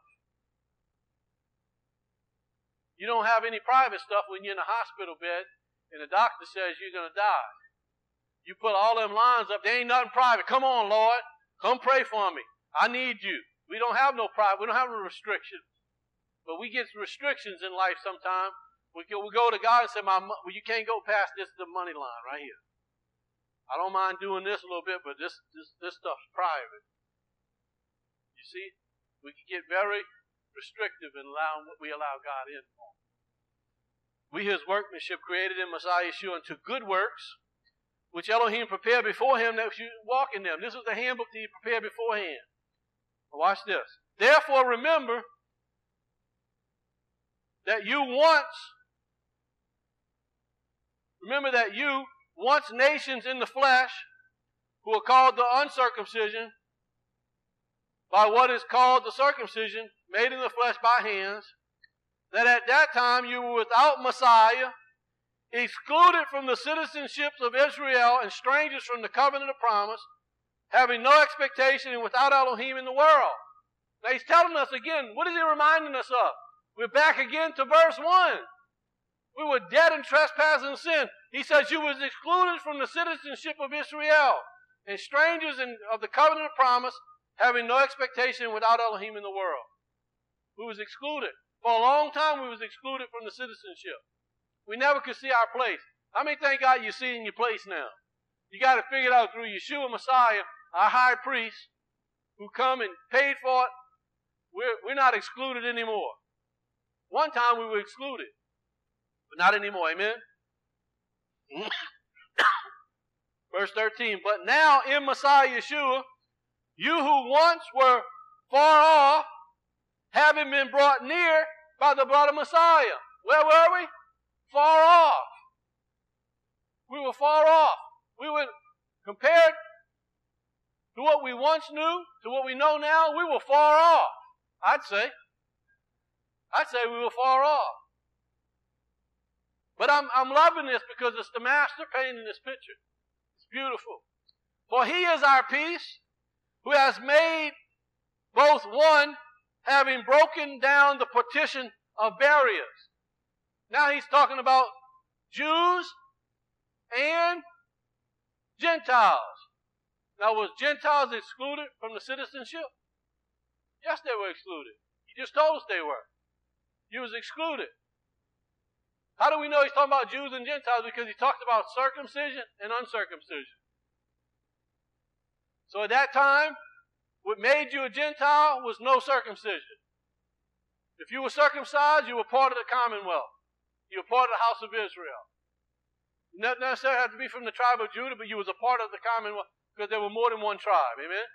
Speaker 1: You don't have any private stuff when you're in a hospital bed and the doctor says you're going to die. You put all them lines up. There ain't nothing private. Come on, Lord. Come pray for me. I need you. We don't have no private. We don't have no restrictions. But we get restrictions in life sometimes. We go to God and say, well, you can't go past the money line right here. I don't mind doing this a little bit, but this stuff's private. You see? We can get very restrictive in allowing what we allow God in on. We, his workmanship, created in Messiah Yeshua unto good works, which Elohim prepared before him that you walk in them. This was the handbook that he prepared beforehand. Watch this. Therefore, remember that you once nations in the flesh, who are called the uncircumcision, by what is called the circumcision, made in the flesh by hands, that at that time you were without Messiah, excluded from the citizenships of Israel, and strangers from the covenant of promise, having no expectation and without Elohim in the world. Now he's telling us again, what is he reminding us of? We're back again to verse 1. We were dead in trespass and sin. He says you was excluded from the citizenship of Israel, and strangers of the covenant of promise, having no expectation without Elohim in the world. We was excluded. For a long time we was excluded from the citizenship. We never could see our place. How many thank God you see in your place now? You got to figure it out through Yeshua Messiah, our high priest, who come and paid for it. We're not excluded anymore. One time we were excluded, but not anymore. Amen? Verse 13, but now in Messiah Yeshua, you who once were far off, having been brought near by the blood of Messiah. Where were we? Far off. We were far off. We were, compared to what we once knew, to what we know now, we were far off. I'd say we were far off. But I'm loving this because it's the master painting this picture. It's beautiful. For he is our peace, who has made both one, having broken down the partition of barriers. Now he's talking about Jews and Gentiles. Now, was Gentiles excluded from the citizenship? Yes, they were excluded. He just told us they were. You was excluded. How do we know he's talking about Jews and Gentiles? Because he talked about circumcision and uncircumcision. So at that time, what made you a Gentile was no circumcision. If you were circumcised, you were part of the commonwealth. You were part of the house of Israel. You not necessarily have to be from the tribe of Judah, but you was a part of the commonwealth because there were more than one tribe. Amen?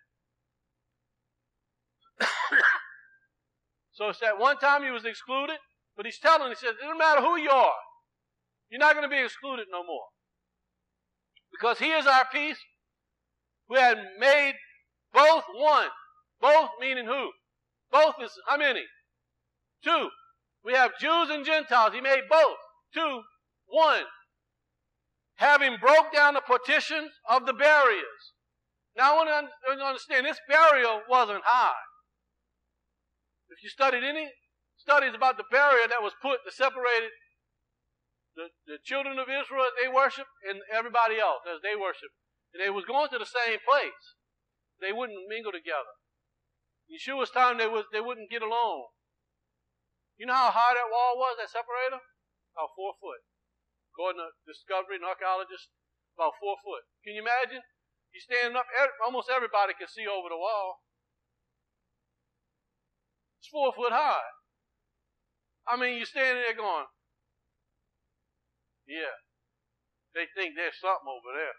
Speaker 1: So it's that one time he was excluded, but he says, it doesn't matter who you are. You're not going to be excluded no more. Because he is our peace, who had made both one. Both meaning who? Both is how many? Two. We have Jews and Gentiles. He made both. Two, one. Having broke down the partitions of the barriers. Now I want to understand, this barrier wasn't high. If you studied any studies about the barrier that was put that separated the children of Israel as they worship and everybody else as they worship. And they was going to the same place. They wouldn't mingle together. In Yeshua's time, they wouldn't get along. You know how high that wall was that separated them? About 4 foot. According to discovery and archaeologists, about 4 foot. Can you imagine? You standing up, almost everybody can see over the wall. It's 4 foot high. I mean, you're standing there going, yeah, they think there's something over there.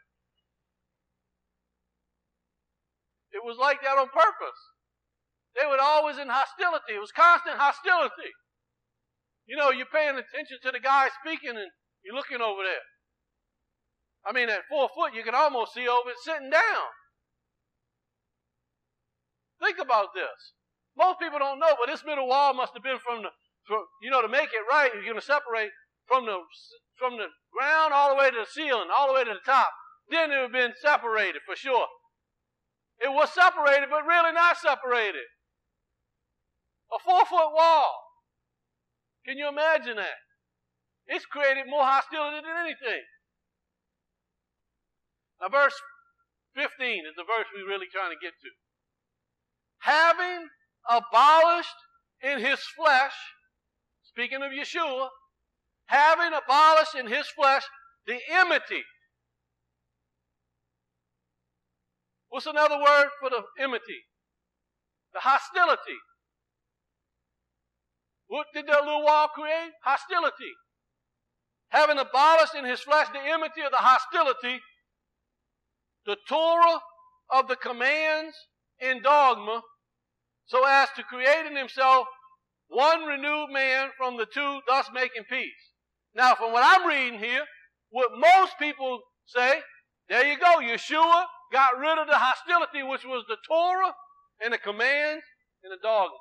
Speaker 1: It was like that on purpose. They were always in hostility. It was constant hostility. You know, you're paying attention to the guy speaking and you're looking over there. I mean, at 4 foot, you can almost see over it sitting down. Think about this. Most people don't know, but this middle wall must have been from to make it right, you're going to separate from the ground all the way to the ceiling, all the way to the top. Then it would have been separated for sure. It was separated, but really not separated. A 4-foot wall. Can you imagine that? It's created more hostility than anything. Now, verse 15 is the verse we're really trying to get to. Having abolished in his flesh, speaking of Yeshua, having abolished in his flesh the enmity. What's another word for the enmity? The hostility. What did that little wall create? Hostility. Having abolished in his flesh the enmity of the hostility, the Torah of the commands in dogma, so as to create in himself one renewed man from the two, thus making peace. Now, from what I'm reading here, what most people say, there you go, Yeshua got rid of the hostility, which was the Torah and the commands and the dogma.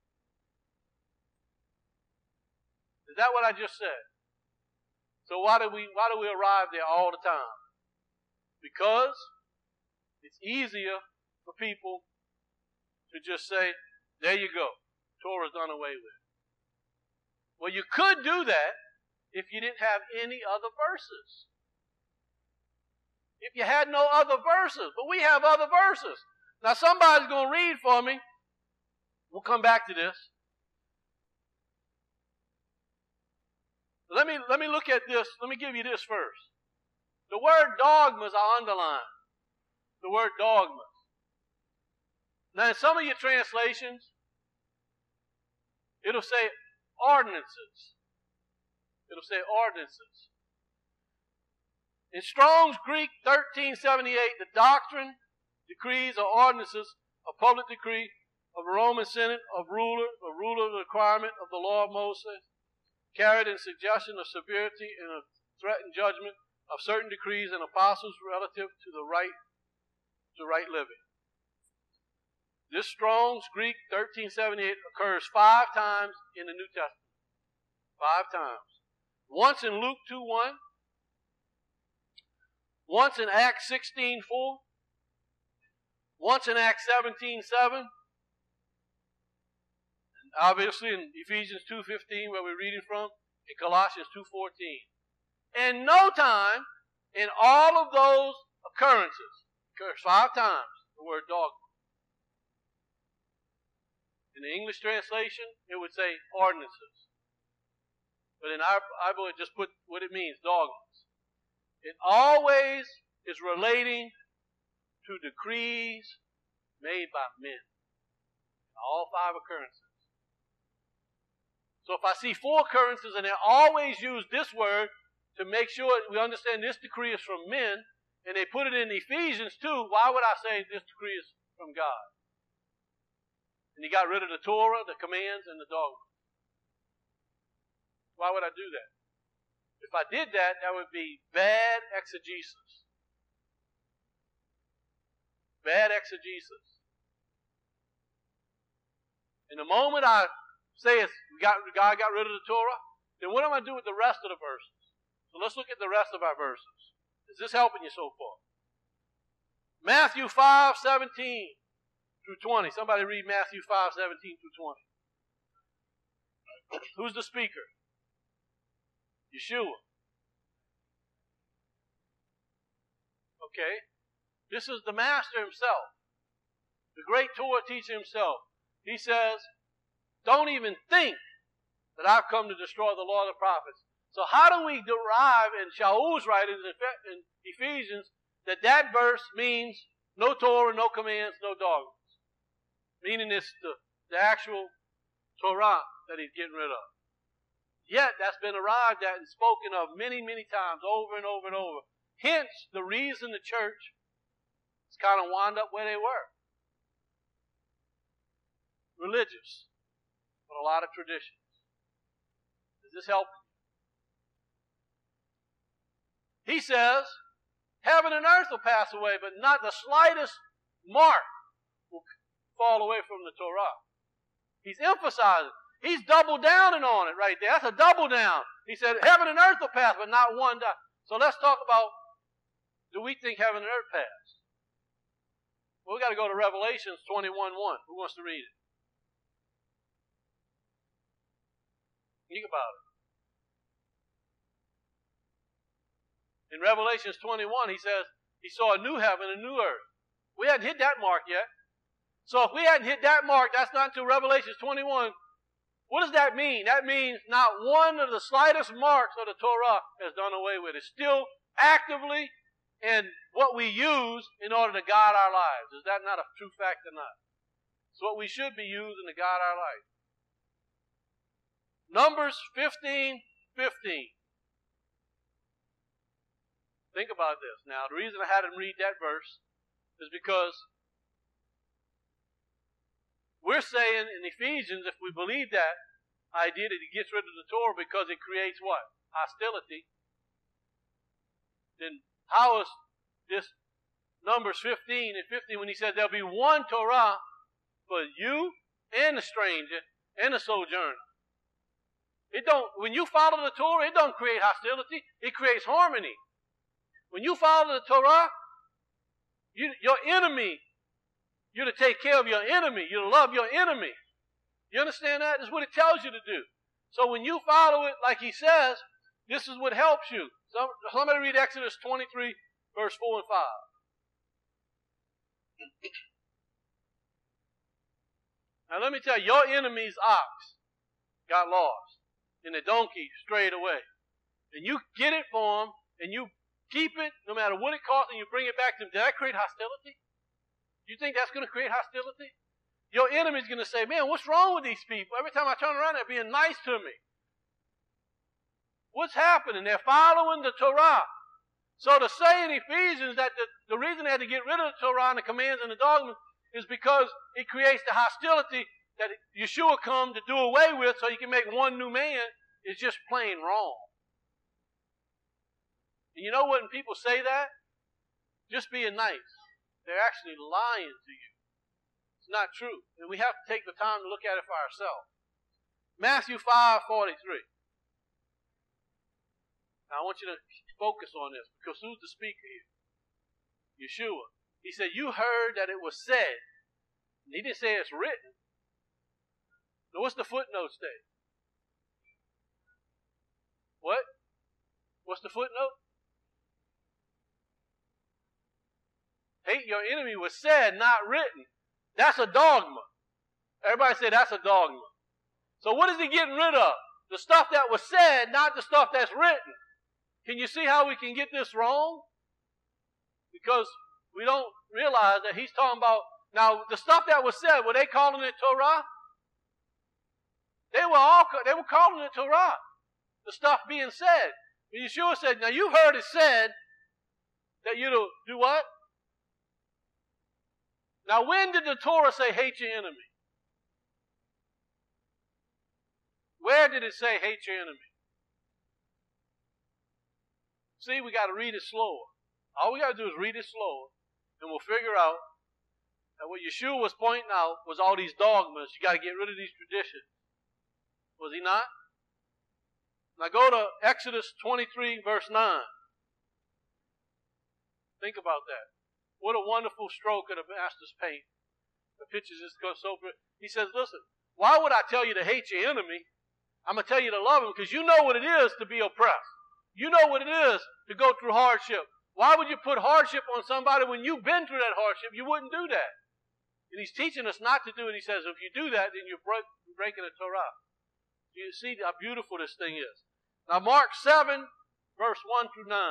Speaker 1: Is that what I just said? So why do we arrive there all the time? Because it's easier for people to just say, there you go, Torah's done away with. Well, you could do that if you didn't have any other verses. If you had no other verses. But we have other verses. Now somebody's going to read for me. We'll come back to this. Let me look at this. Let me give you this first. The word dogmas are underlined. The word dogmas. Now in some of your translations, it'll say ordinances. It'll say ordinances. In Strong's Greek 1378, the doctrine, decrees, or ordinances, a public decree of a Roman Senate, a ruler of the requirement of the law of Moses, carried in suggestion of severity and a threatened judgment of certain decrees and apostles relative to the right living. This Strong's Greek 1378 occurs 5 times in the New Testament. 5 times. Once in Luke 2:1. Once in Acts 16:4. Once in Acts 17:7. And obviously in Ephesians 2:15, where we're reading from, in Colossians 2:14. And no time in all of those occurrences occurs 5 times the word dogma. In the English translation, it would say ordinances. But in our Bible, it just put what it means, dogmas. It always is relating to decrees made by men. All 5 occurrences. So if I see 4 occurrences and they always use this word to make sure we understand this decree is from men, and they put it in Ephesians 2, why would I say this decree is from God? And he got rid of the Torah, the commands, and the dogma. Why would I do that? If I did that, that would be bad exegesis. Bad exegesis. And the moment I say God got rid of the Torah, then what am I going to do with the rest of the verses? So let's look at the rest of our verses. Is this helping you so far? Matthew 5:17 through 20. Somebody read Matthew 5:17 through 20. Who's the speaker? Yeshua. Okay. This is the master himself. The great Torah teacher himself. He says, don't even think that I've come to destroy the law of the prophets. So how do we derive in Shaul's writings in Ephesians that verse means no Torah, no commands, no dogmas? Meaning it's the actual Torah that he's getting rid of. Yet that's been arrived at and spoken of many, many times, over and over and over. Hence, the reason the church has kind of wound up where they were. Religious, but a lot of traditions. Does this help? He says, heaven and earth will pass away, but not the slightest mark will fall away from the Torah. He's emphasizing. He's double downing on it right there. That's a double down. He said, heaven and earth will pass, but not one die. So let's talk about, do we think heaven and earth pass? Well, we got to go to Revelations 21:1. Who wants to read it? Think about it. In Revelations 21, he says he saw a new heaven and a new earth. We hadn't hit that mark yet. So if we hadn't hit that mark, that's not until Revelations 21. What does that mean? That means not one of the slightest marks of the Torah has done away with. It's still actively in what we use in order to guide our lives. Is that not a true fact or not? It's what we should be using to guide our life. Numbers 15:15. Think about this. Now, the reason I had him read that verse is because we're saying in Ephesians, if we believe that idea that he gets rid of the Torah because it creates what? Hostility. Then how is this Numbers 15:15 when he says there'll be one Torah for you and the stranger and the sojourner? When you follow the Torah, it don't create hostility. It creates harmony. When you follow the Torah, your enemy, you're to take care of your enemy. You're to love your enemy. You understand that? That's what it tells you to do. So when you follow it like he says, this is what helps you. Somebody read Exodus 23, verse 4 and 5. Now let me tell you, your enemy's ox got lost, and the donkey strayed away. And you get it for him, and you keep it, no matter what it costs, and you bring it back to him. Did that create hostility? Do you think that's going to create hostility? Your enemy's going to say, man, what's wrong with these people? Every time I turn around, they're being nice to me. What's happening? They're following the Torah. So to say in Ephesians that the reason they had to get rid of the Torah and the commands and the dogmas is because it creates the hostility that Yeshua come to do away with so you can make one new man is just plain wrong. And you know what, when people say that, just being nice, they're actually lying to you. It's not true. And we have to take the time to look at it for ourselves. Matthew 5:43. Now I want you to focus on this because who's the speaker here? Yeshua. He said, you heard that it was said. And he didn't say it's written. Now what's the footnote say? What? What's the footnote? Hate your enemy was said, not written. That's a dogma. Everybody say that's a dogma. So what is he getting rid of? The stuff that was said, not the stuff that's written. Can you see how we can get this wrong? Because we don't realize that he's talking about, now the stuff that was said, were they calling it Torah? They were calling it Torah. The stuff being said. But Yeshua said, now you heard it said that you do what? Now when did the Torah say hate your enemy? Where did it say hate your enemy? See, we got to read it slower. All we got to do is read it slower, and we'll figure out that what Yeshua was pointing out was all these dogmas. You got to get rid of these traditions. Was he not? Now go to Exodus 23, verse 9. Think about that. What a wonderful stroke of the master's paint. The pictures just go so good. He says, listen, why would I tell you to hate your enemy? I'm going to tell you to love him because you know what it is to be oppressed. You know what it is to go through hardship. Why would you put hardship on somebody when you've been through that hardship? You wouldn't do that. And he's teaching us not to do it. He says, if you do that, then you're breaking the Torah. You see how beautiful this thing is. Now Mark 7, verse 1 through 9.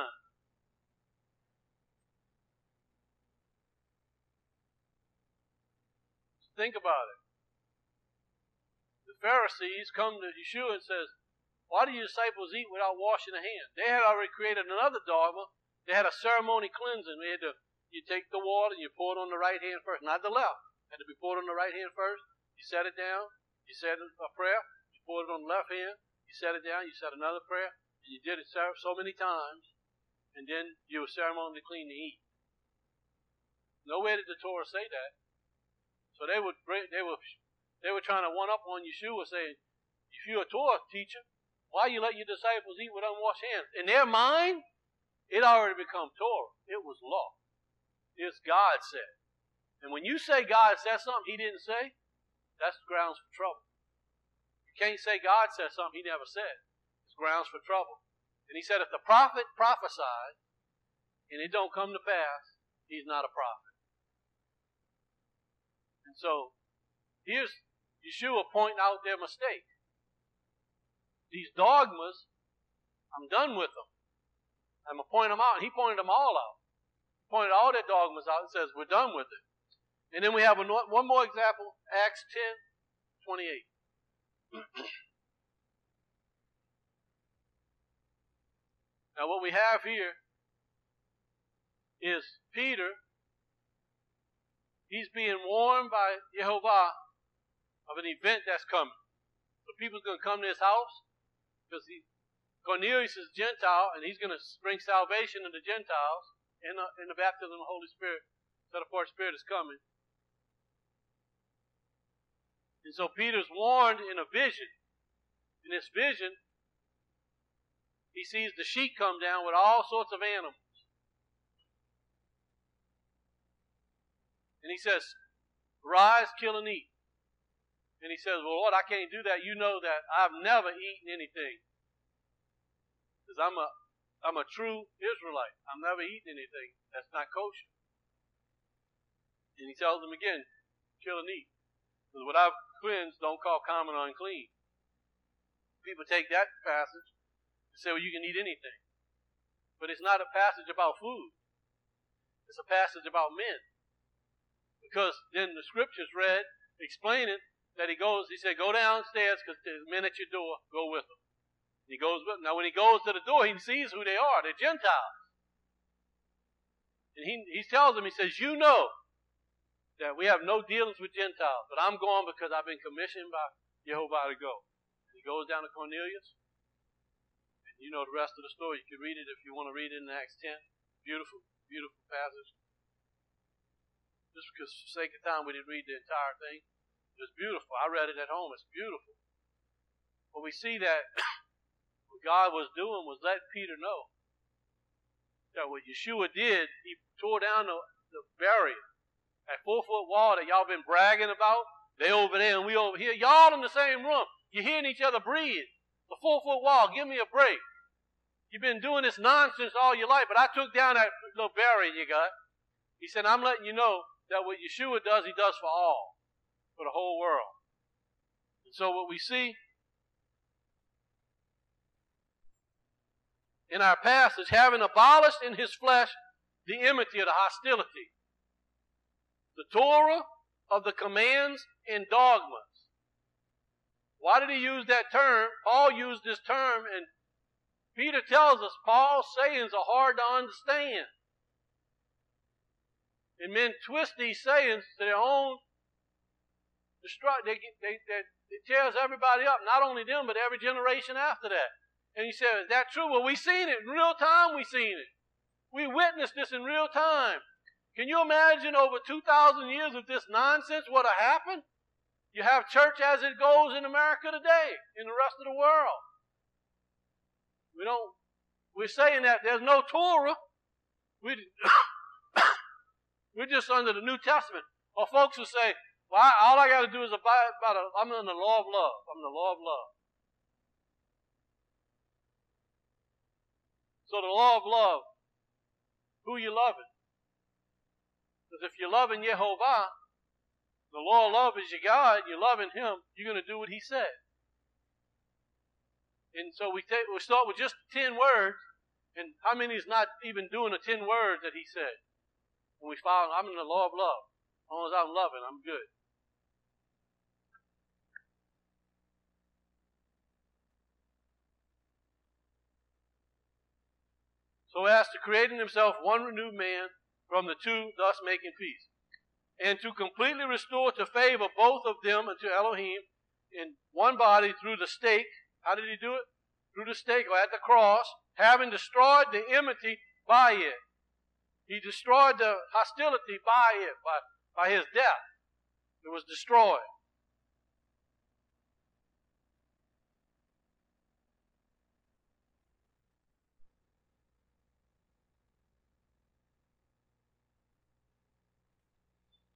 Speaker 1: Think about it. The Pharisees come to Yeshua and says, why do your disciples eat without washing their hands? They had already created another dogma. They had a ceremony cleansing. You take the water and you pour it on the right hand first, not the left. It had to be poured on the right hand first. You set it down. You said a prayer. You poured it on the left hand. You set it down. You said another prayer. And you did it so many times. And then you were ceremonially clean to eat. Nowhere did the Torah say that. So they were trying to one up on Yeshua, saying, if you're a Torah teacher, why you let your disciples eat with unwashed hands? In their mind, it already become Torah. It was law. It's God said. And when you say God said something he didn't say, that's grounds for trouble. You can't say God said something he never said. It's grounds for trouble. And he said if the prophet prophesied and it don't come to pass, he's not a prophet. And so, here's Yeshua pointing out their mistake. These dogmas, I'm done with them. I'm going to point them out. And he pointed them all out. He pointed all their dogmas out and says, we're done with it. And then we have one more example, Acts 10:28. Now what we have here is Peter. He's being warned by Yehovah of an event that's coming. So people's going to come to his house because Cornelius is Gentile and he's going to bring salvation to the Gentiles in the baptism of the Holy Spirit. Set apart Spirit is coming. And so Peter's warned in a vision. In this vision, he sees the sheep come down with all sorts of animals. And he says, rise, kill, and eat. And he says, well, Lord, I can't do that. You know that I've never eaten anything. Because I'm a true Israelite. I've never eaten anything that's not kosher. And he tells them again, kill and eat. Because what I've cleansed, don't call common or unclean. People take that passage and say, well, you can eat anything. But it's not a passage about food. It's a passage about men. Because then the scriptures read, explaining that he said, go downstairs because there's men at your door, go with them. And he goes with them. Now when he goes to the door, he sees who they are. They're Gentiles. And he tells them, he says, you know that we have no dealings with Gentiles, but I'm going because I've been commissioned by Yehovah to go. And he goes down to Cornelius. And you know the rest of the story. You can read it if you want to read it in Acts 10. Beautiful, beautiful passage. Just because for the sake of time we didn't read the entire thing. It was beautiful. I read it at home. It's beautiful. But we see that what God was doing was letting Peter know that what Yeshua did, he tore down the barrier. That 4-foot wall that y'all been bragging about, they over there and we over here. Y'all in the same room. You're hearing each other breathe. The 4-foot wall, give me a break. You've been doing this nonsense all your life, but I took down that little barrier you got. He said, I'm letting you know that what Yeshua does, he does for all, for the whole world. And so what we see in our passage, having abolished in his flesh the enmity of the hostility, the Torah of the commands and dogmas. Why did he use that term? Paul used this term, and Peter tells us Paul's sayings are hard to understand. And men twist these sayings to their own destruction. It tears everybody up, not only them, but every generation after that. And he said, is that true? Well, we seen it. In real time, we seen it. We witnessed this in real time. Can you imagine over 2,000 years of this nonsense what would happen? You have church as it goes in America today, in the rest of the world. We're saying that there's no Torah. We're just under the New Testament. Or folks will say, well, all I got to do is I'm in the law of love. I'm in the law of love. So the law of love, who you loving? Because if you're loving Yehovah, the law of love is your God, you're loving him, you're going to do what he said. And so we start with just 10 words, and how many is not even doing the 10 words that he said? When we follow, I'm in the law of love. As long as I'm loving, I'm good. So as to creating himself one renewed man from the two, thus making peace. And to completely restore to favor both of them unto Elohim in one body through the stake. How did he do it? Through the stake or at the cross, having destroyed the enmity by it. He destroyed the hostility by it, by his death. It was destroyed.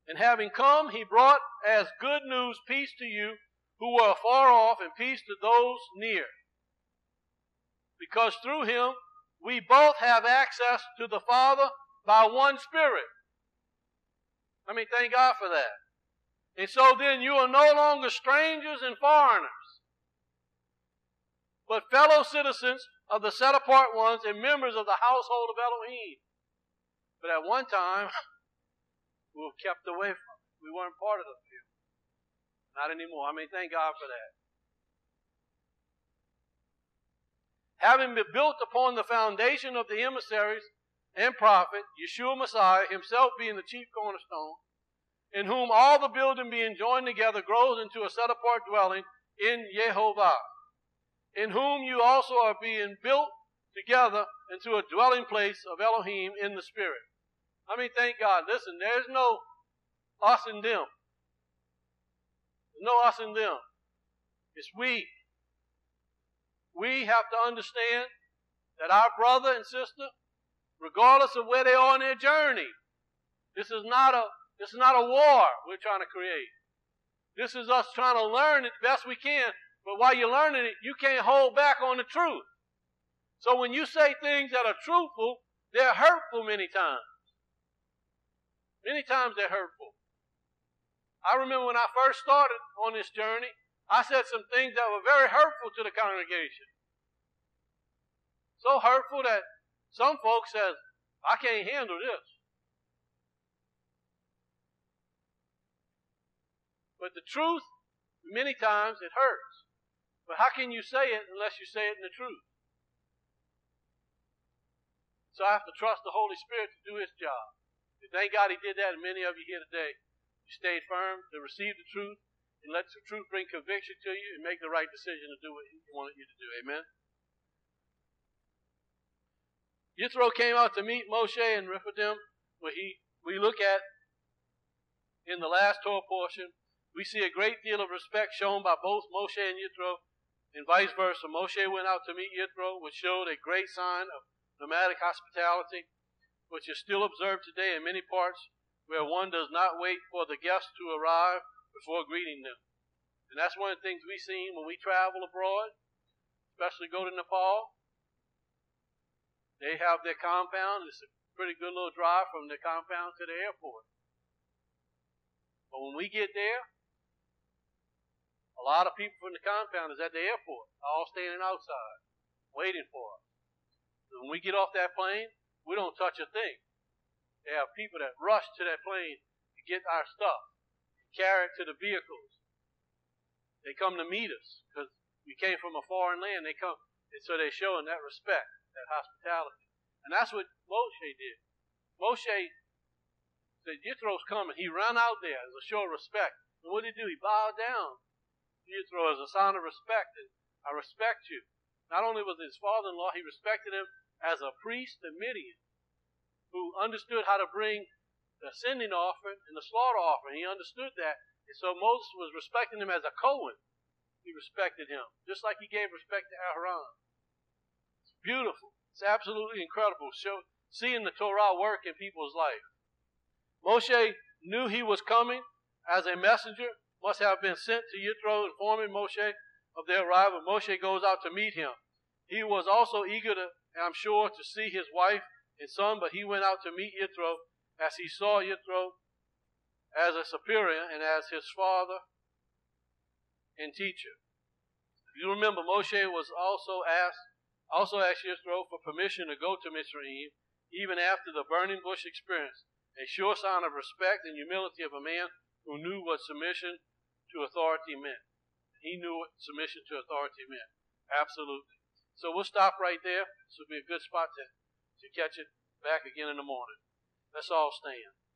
Speaker 1: And having come, he brought as good news peace to you who were far off, and peace to those near. Because through him we both have access to the Father by one Spirit. I mean, thank God for that. And so then you are no longer strangers and foreigners, but fellow citizens of the set-apart ones and members of the household of Elohim. But at one time, we were kept away from it. We weren't part of the field. Not anymore. I mean, thank God for that. Having been built upon the foundation of the emissaries and prophet, Yeshua Messiah, himself being the chief cornerstone, in whom all the building being joined together grows into a set-apart dwelling in Yehovah, in whom you also are being built together into a dwelling place of Elohim in the Spirit. I mean, thank God. Listen, there's no us and them. There's no us and them. It's we. We have to understand that our brother and sister, regardless of where they are in their journey, this is not a war we're trying to create. This is us trying to learn it the best we can, but while you're learning it, you can't hold back on the truth. So when you say things that are truthful, they're hurtful many times. Many times they're hurtful. I remember when I first started on this journey, I said some things that were very hurtful to the congregation. So hurtful that some folks said, I can't handle this. But the truth, many times it hurts. But how can you say it unless you say it in the truth? So I have to trust the Holy Spirit to do his job. And thank God he did that, and many of you here today, you stayed firm to receive the truth and let the truth bring conviction to you and make the right decision to do what he wanted you to do. Amen? Yithro came out to meet Moshe and Rephidim, where we look at in the last Torah portion. We see a great deal of respect shown by both Moshe and Yithro, and vice versa. Moshe went out to meet Yithro, which showed a great sign of nomadic hospitality, which is still observed today in many parts where one does not wait for the guests to arrive before greeting them. And that's one of the things we've seen when we travel abroad, especially go to Nepal. They have their compound. It's a pretty good little drive from the compound to the airport. But when we get there, a lot of people from the compound is at the airport, all standing outside, waiting for us. So when we get off that plane, we don't touch a thing. They have people that rush to that plane to get our stuff, carry it to the vehicles. They come to meet us because we came from a foreign land. They come, and so they're showing that respect, that hospitality. And that's what Moshe did. Moshe said, Yithro's coming. He ran out there as a show of respect. And what did he do? He bowed down. Yithro as a sign of respect. And I respect you. Not only was his father-in-law, he respected him as a priest in Midian who understood how to bring the ascending offering and the slaughter offering. He understood that. And so Moses was respecting him as a Cohen. He respected him, just like he gave respect to Aaron. It's beautiful. It's absolutely incredible. Seeing the Torah work in people's life. Moshe knew he was coming as a messenger, must have been sent to Yithro, informing Moshe of their arrival. Moshe goes out to meet him. He was also eager to, I'm sure, to see his wife and son, but he went out to meet Yithro as he saw Yithro as a superior and as his father and teacher. If you remember, Moshe was also asked Yithro for permission to go to Mitzrayim, even after the burning bush experience, a sure sign of respect and humility of a man who knew what submission to authority meant. He knew what submission to authority meant. Absolutely. So we'll stop right there. This will be a good spot to catch it back again in the morning. Let's all stand.